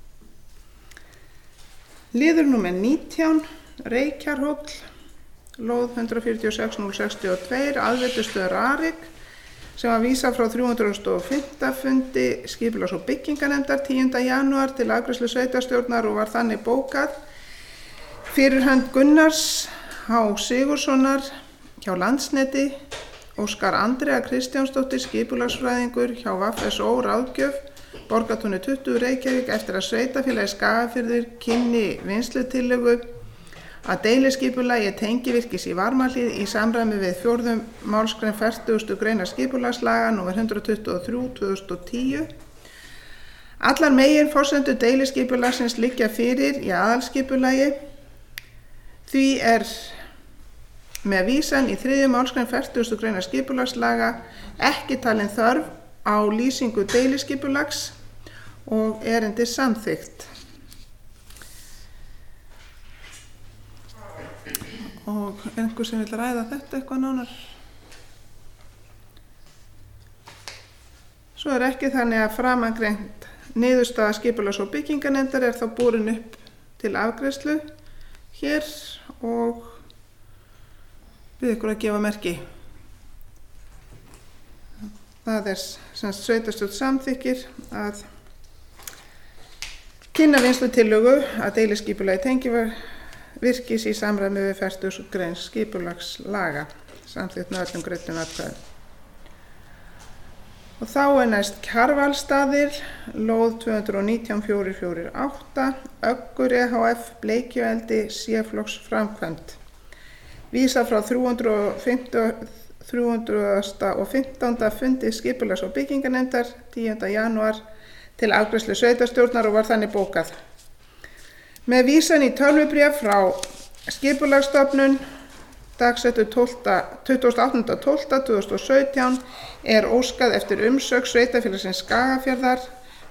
Liður númer 19, Reykjarhóll, lóð 146.062, aðveitustöð Rarik, sem var vísað frá 305. fundi skipulags- og bygginganefndar 10. janúar til afgreiðslu sveitarstjórnar og var þannig bókað fyrir hönd Gunnars H. Sigurðssonar hjá Landsneti, Óskar Andrea Kristjánsdóttir skipulagsfræðingur hjá VFSO ráðgjöf, Borgartúni 20 Reykjavík, eftir að sveitarfélagi Skagafjörður kynni vinnslutillögu að deiliskipulagi tengivirkis í Varmahlíð í samræmi við 4. málsgrein 40. greinar skipulagslaga nr. 123/2010. Allar meginforsendur deiliskipulagsins liggja fyrir í aðalskipulagi. Því er með vísan í 3. málsgrein 40. greinar skipulagslaga ekki talin þörf á lýsingu deiliskipulags og erindi samþykkt. Og er einhver sem vil ræða þetta eitthvað nánar? Svo er ekki þannig að framangreint niðurstaða skipulags- og bygginganefndar er þá borin upp til afgreiðslu hér og bið ykkur að gefa merki. Það er sem sveitarstjórn samþykkir að kynna vinnslutillögu að deiliskipulagi tengivirkis í samræmi við 40. grein skipulagslaga, samþykkt með öllum greiddum atkvæðum. Og þá er næst Kjarvalsstaðir, lóð 219.448, Öggur EHF, Bleikjueldi, C-flokks framkvæmd. Vísa frá 315. fundi skipulags- og bygginganefndar 10. janúar til afgreiðslu sveitarstjórnar og var þannig bókað. Með vísan í tölvubréf frá Skipulagsstofnun dagsettu 28.12.2017 er óskað eftir umsögn Sveitarfélagsins Skagafjarðar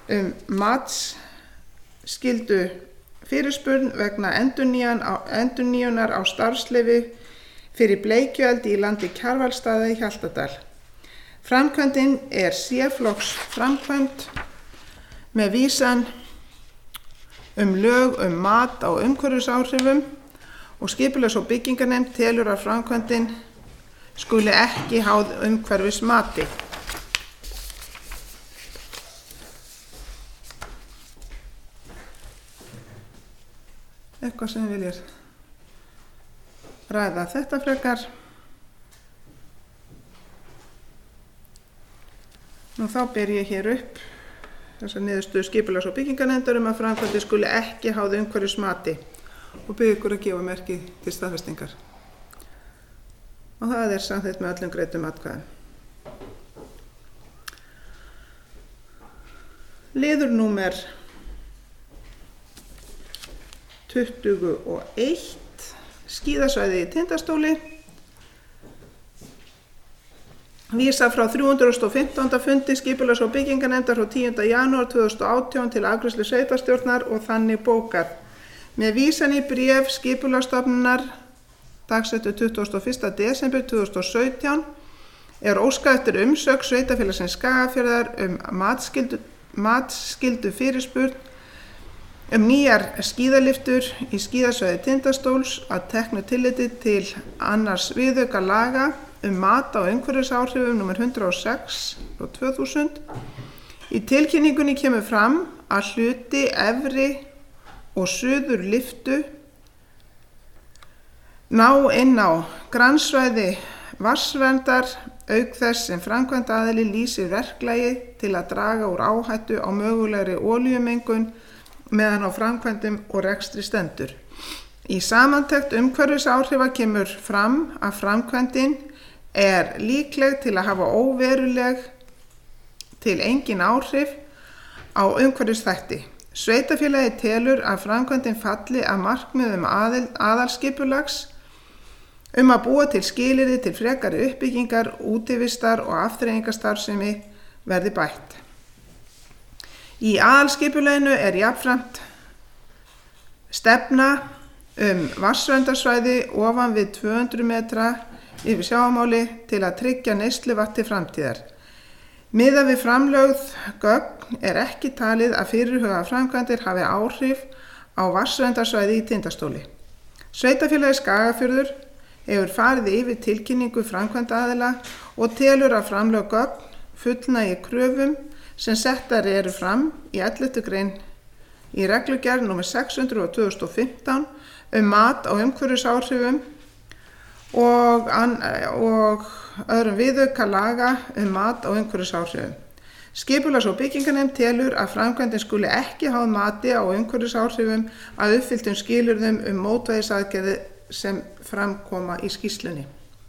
matsskyldu fyrirspurn vegna endurnýjunar á starfsleyfi fyrir bleikjueldi í landi Kjarvalsstaða í Hjaltadal. Framkvæmdin er C-flokks framkvæmd með vísan lög mat á umhverfisáhrifum og skipulags- og byggingarnefnd telur að framkvæmdin skuli ekki háð umhverfismati. Eitthvað sem þið viljið ræða þetta frekar. Nú þá ber ég hér upp þessar niðurstöðu skipulags- og byggingarnefndar að framkvæmdin skuli ekki háð umhverfismati og bið ykkur að gefa merki til staðfestingar. Og það er samþykkt með öllum greiddum atkvæðum. Liður númer 21, skíðasvæði í Tindastóli. Vísa frá 315. fundi skipulags- og byggingarnefndar frá 10. janúar 2018 til afgreiðslu sveitarstjórnar og þannig bókar. Með vísan í bréf Skipulagsstofnunar dagsettu 21. desember 2017 er óskað eftir umsögn Sveitarfélagsins Skagafjarðar matsskyldu fyrirspurn nýjar skíðalyftur í skíðasvæði Tindastóls að teknu tilliti til annars viðauka laga mat á umhverfisáhrifum nr. 106/2000. Í tilkynningunni kemur fram að hluti efri og suður lyftu ná inn á grannsvæði vatnsverndar auk þess sem framkvæmdaaðili lýsir verklagi til að draga úr áhættu á mögulegri olíumengun meðan á framkvæmdum og rekstri stendur. Í samantekt umhverfisáhrifa kemur fram að framkvæmdin er líkleg til að hafa óveruleg til engin áhrif á umhverfisþætti. Sveitarfélagið telur að framkvæmdin falli að markmiðum aðalskipulags að búa til skilyrði til frekari uppbyggingar, útivistar og afþreyingarstarfsemi verði bætt. Í aðalskipulaginu er jafnframt stefna vatnsverndarsvæði ofan við 200 metra yfir sjávarmáli til að tryggja neysluvatn til framtíðar. Miðað við framlögð gögn er ekki talið að fyrirhugaðar framkvæmdir hafi áhrif á vatnsverndarsvæði í Tindastóli. Sveitarfélagið Skagafjörður hefur farið yfir tilkynningu framkvæmdaaðila og telur að framlögð gögn fullnægi kröfum sem settar eru fram í 11. grein í reglugerð nr. 600/2015 mat á umhverfisáhrifum og öðrum viðauka laga mat á umhverfisáhrifum. Skipulags- og byggingarnefnd telur að framkvæmdin skuli ekki háð mati á umhverfisáhrifum að uppfylltum skilyrðum mótvægisaðgerðir sem framkoma í skýrslunni.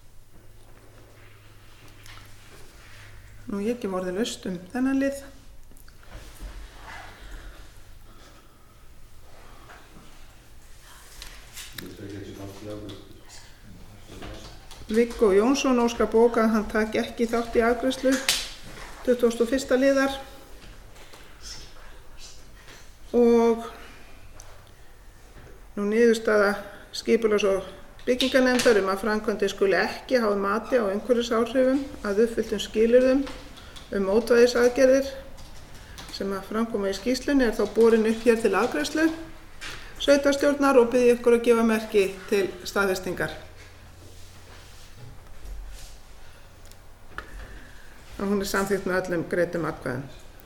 Nú ég ekki orðið laust þennan lið. Viggo Jónsson óskar bóka að hann taki ekki þátt í afgreiðslu 21. liðar og nú niðurstaða skipulags- og byggingarnefndar að framkvæmdin skuli ekki háð mati á umhverfisáhrifum að uppfylltum skilyrðum mótvægisaðgerðir sem að framkoma í skýrslunni er þá borin upp hér til afgreiðslu sveitarstjórnar og biðja ykkur að gefa merki til staðfestingar. Og hún er samþykkt með öllum greiddum atkvæðum.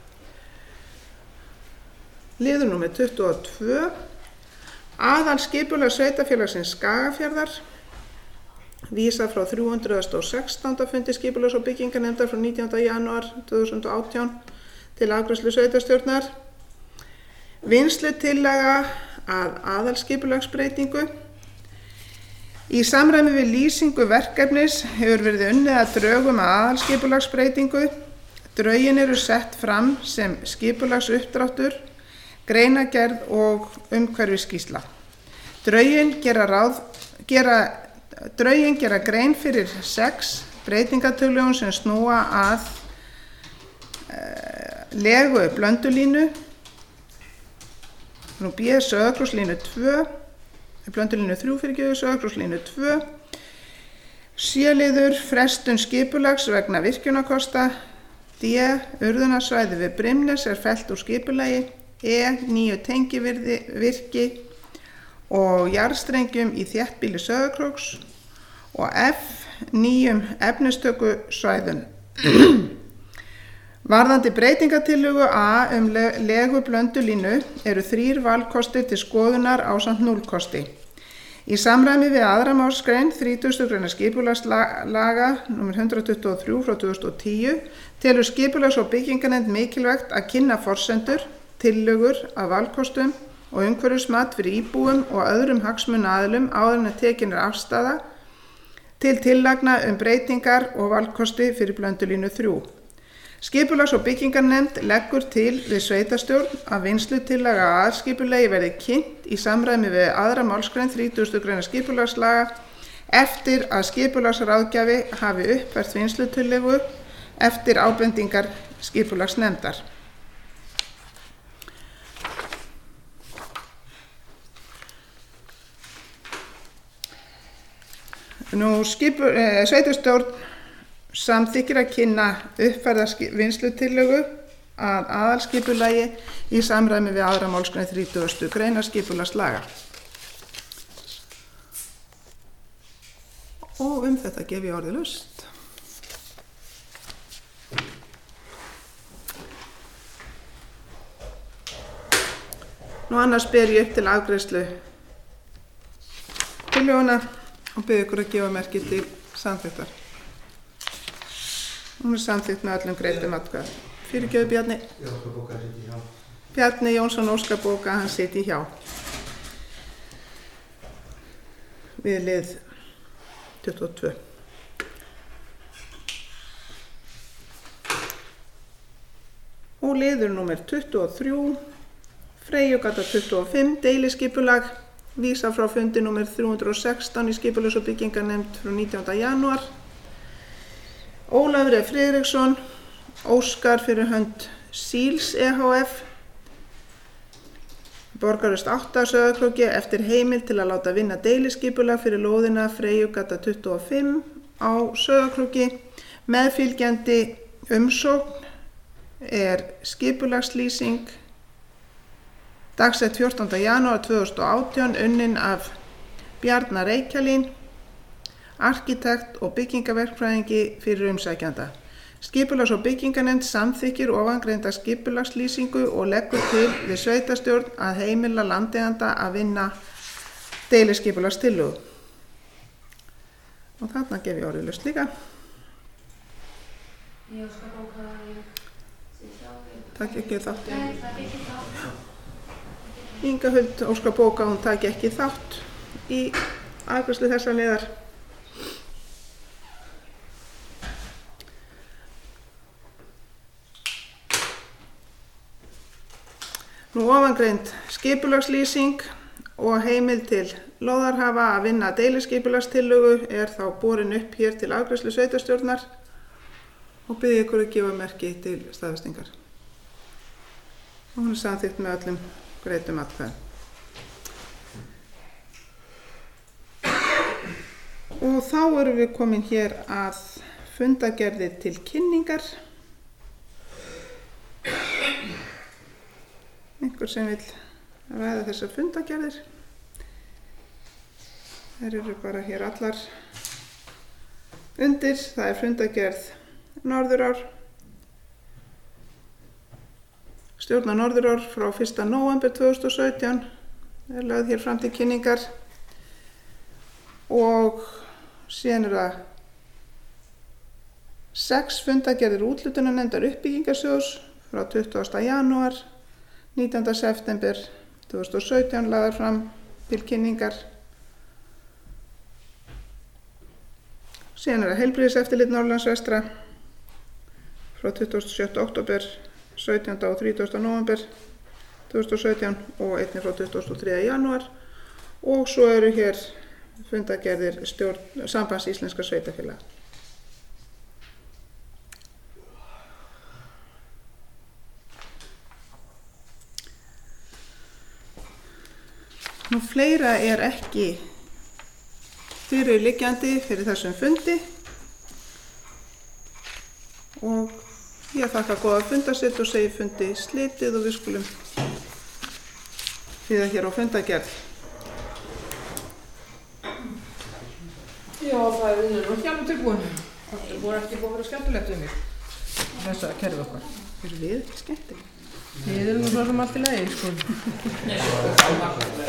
Liður númer 22. Aðalskipulag sveitarfélagsins Skagafjarðar. Vísa frá 316. fundi skipulags- og byggingarnefndar frá 19. janúar 2018 til afgreiðslu sveitarstjórnar. Vinnslutillaga að aðalskipulagsbreytingu. Í samræmi við lýsingu verkefnis hefur verið unnið að drögum að aðalskipulagsbreytingu. Drögin eru sett fram sem skipulagsuppdráttur, greinargerð og umhverfisskýrsla. Drögin gera Drögin gera grein fyrir 6 breytingatillögum sem snúa að legu blöndulínu, B, Sauðárkrókslínu 2, blöndulínu 3 fyrirgefðu, Sauðárkrókslínu 2, C-liður frestun skipulags vegna virkjunarkosta, D, urðunarsvæði við Brimnes er fellt úr skipulagi, E, nýju tengivirki og jarðstrengjum í þéttbýli Sauðárkróks og F, nýjum efnistökusvæðum. Varðandi breytingatillögu A legu blöndulínu eru 3 valkostir til skoðunar ásamt 0 kosti. Í samræmi við 2. málsgrein 30. grein skipulagslaga nr. 123 frá 2010 telur skipulags- og byggingarnefnd mikilvægt að kynna forsendur, tillögur að valkostum og umhverfismat fyrir íbúum og öðrum hagsmunaaðilum áður en tekin afstaða til tillagna breytingar og valkosti fyrir blöndulínu 3. Skipulags- og byggingarnefnd leggur til við sveitarstjórn að vinnslutillaga að aðalskipulagi verði kynnt í samræmi við 2. málsgrein 30. grein skipulagslaga eftir að skipulagsráðgjafi hafi uppfært vinnslutillögu eftir ábendingar skipulagsnefndar. Sveitarstjórn samþykkir að kynna uppfærða vinnslutillögu að aðalskipulagi í samræmi við 2. málsgrein 30. grein skipulagslaga. Og þetta gef ég orðið laust. Nú annars ber ég upp til afgreiðslu tillöguna og bið ykkur að gefa merki til samþykktar. Hún er samþykkt með öllum greiddum atkvæðum. Fyrirgefðu Bjarni. Bjarni Jónsson Óskarbóka, hann sitji hjá. Við lið 22. Og liður númer 23, Freyjugata 25, deiliskipulag, vísa frá fundi númer 316 í skipulags- og byggingarnefnd frá 19. janúar. Ólafur Friðriksson óskar fyrir hönd Síls EHF Borgarhús 8 Sauðárkróki eftir heimild til að láta vinna deiliskipulag fyrir lóðina Freyjugata 25 á Sauðárkróki. Meðfylgjandi umsókn er skipulagslýsing dagsett 14. janúar 2018 unnin af Bjarna Reykjalín, arkitekt og byggingaverkfræðingi fyrir umsækjanda. Skipulags- og byggingarnefnd samþykkir ofangreinda skipulagslýsingu og leggur til við sveitarstjórn að heimila landeiganda að vinna deiliskipulagstillögu. Og þarna gef ég orðið laust líka. Ég óska bóka að ég sé hjá þig. Takk ekki þátt. Nei, það er ekki þátt. Inga Huld óskar bóka að hún taki ekki þátt í afgreiðslu þessa liðar. Nú ofangreind skipulagslýsing og heimild til lóðarhafa að vinna deiliskipulagstillögu er þá borin upp hér til afgreiðslu sveitarstjórnar og bið ykkur að gefa merki til staðfestingar. Og hún er samþykkt með öllum greiddum atkvæðum. Og þá erum við komin hér að fundargerðir til kynningar. Einhver sem vil ræða þessar fundargerðir. Þær eru bara hér allar undir. Það er fundargerð Norðurár. Stjórnar Norðurár frá 1. nóvember 2017 er lögð hér fram til kynningar og síðan er það 6 fundargerðir úthlutunarnefndar uppbyggingarsjóðs frá 20. janúar 19. september 2017 lagðar fram til kynningar. Síðan er það heilbrigðiseftirlit Norðurlands vestra frá 27. október 17. og 30. nóvember 2017 og einnig frá 23. janúar og svo eru hér fundargerðir Sambands íslenskra sveitarfélaga. Nú fleira er ekki fyrirliggjandi fyrir þessum fundi og ég þakka góða fundarsitt og segi fundi slitið og við skulum hlýða hér á fundargerð. Já, það er nú ekki alveg tilbúin. Það voru ekki búin að vera skemmtilegt um mig. Þess að kerfið okkar. Erum við ekki skemmtileg? Við erum svo sem allt í lagi, sko.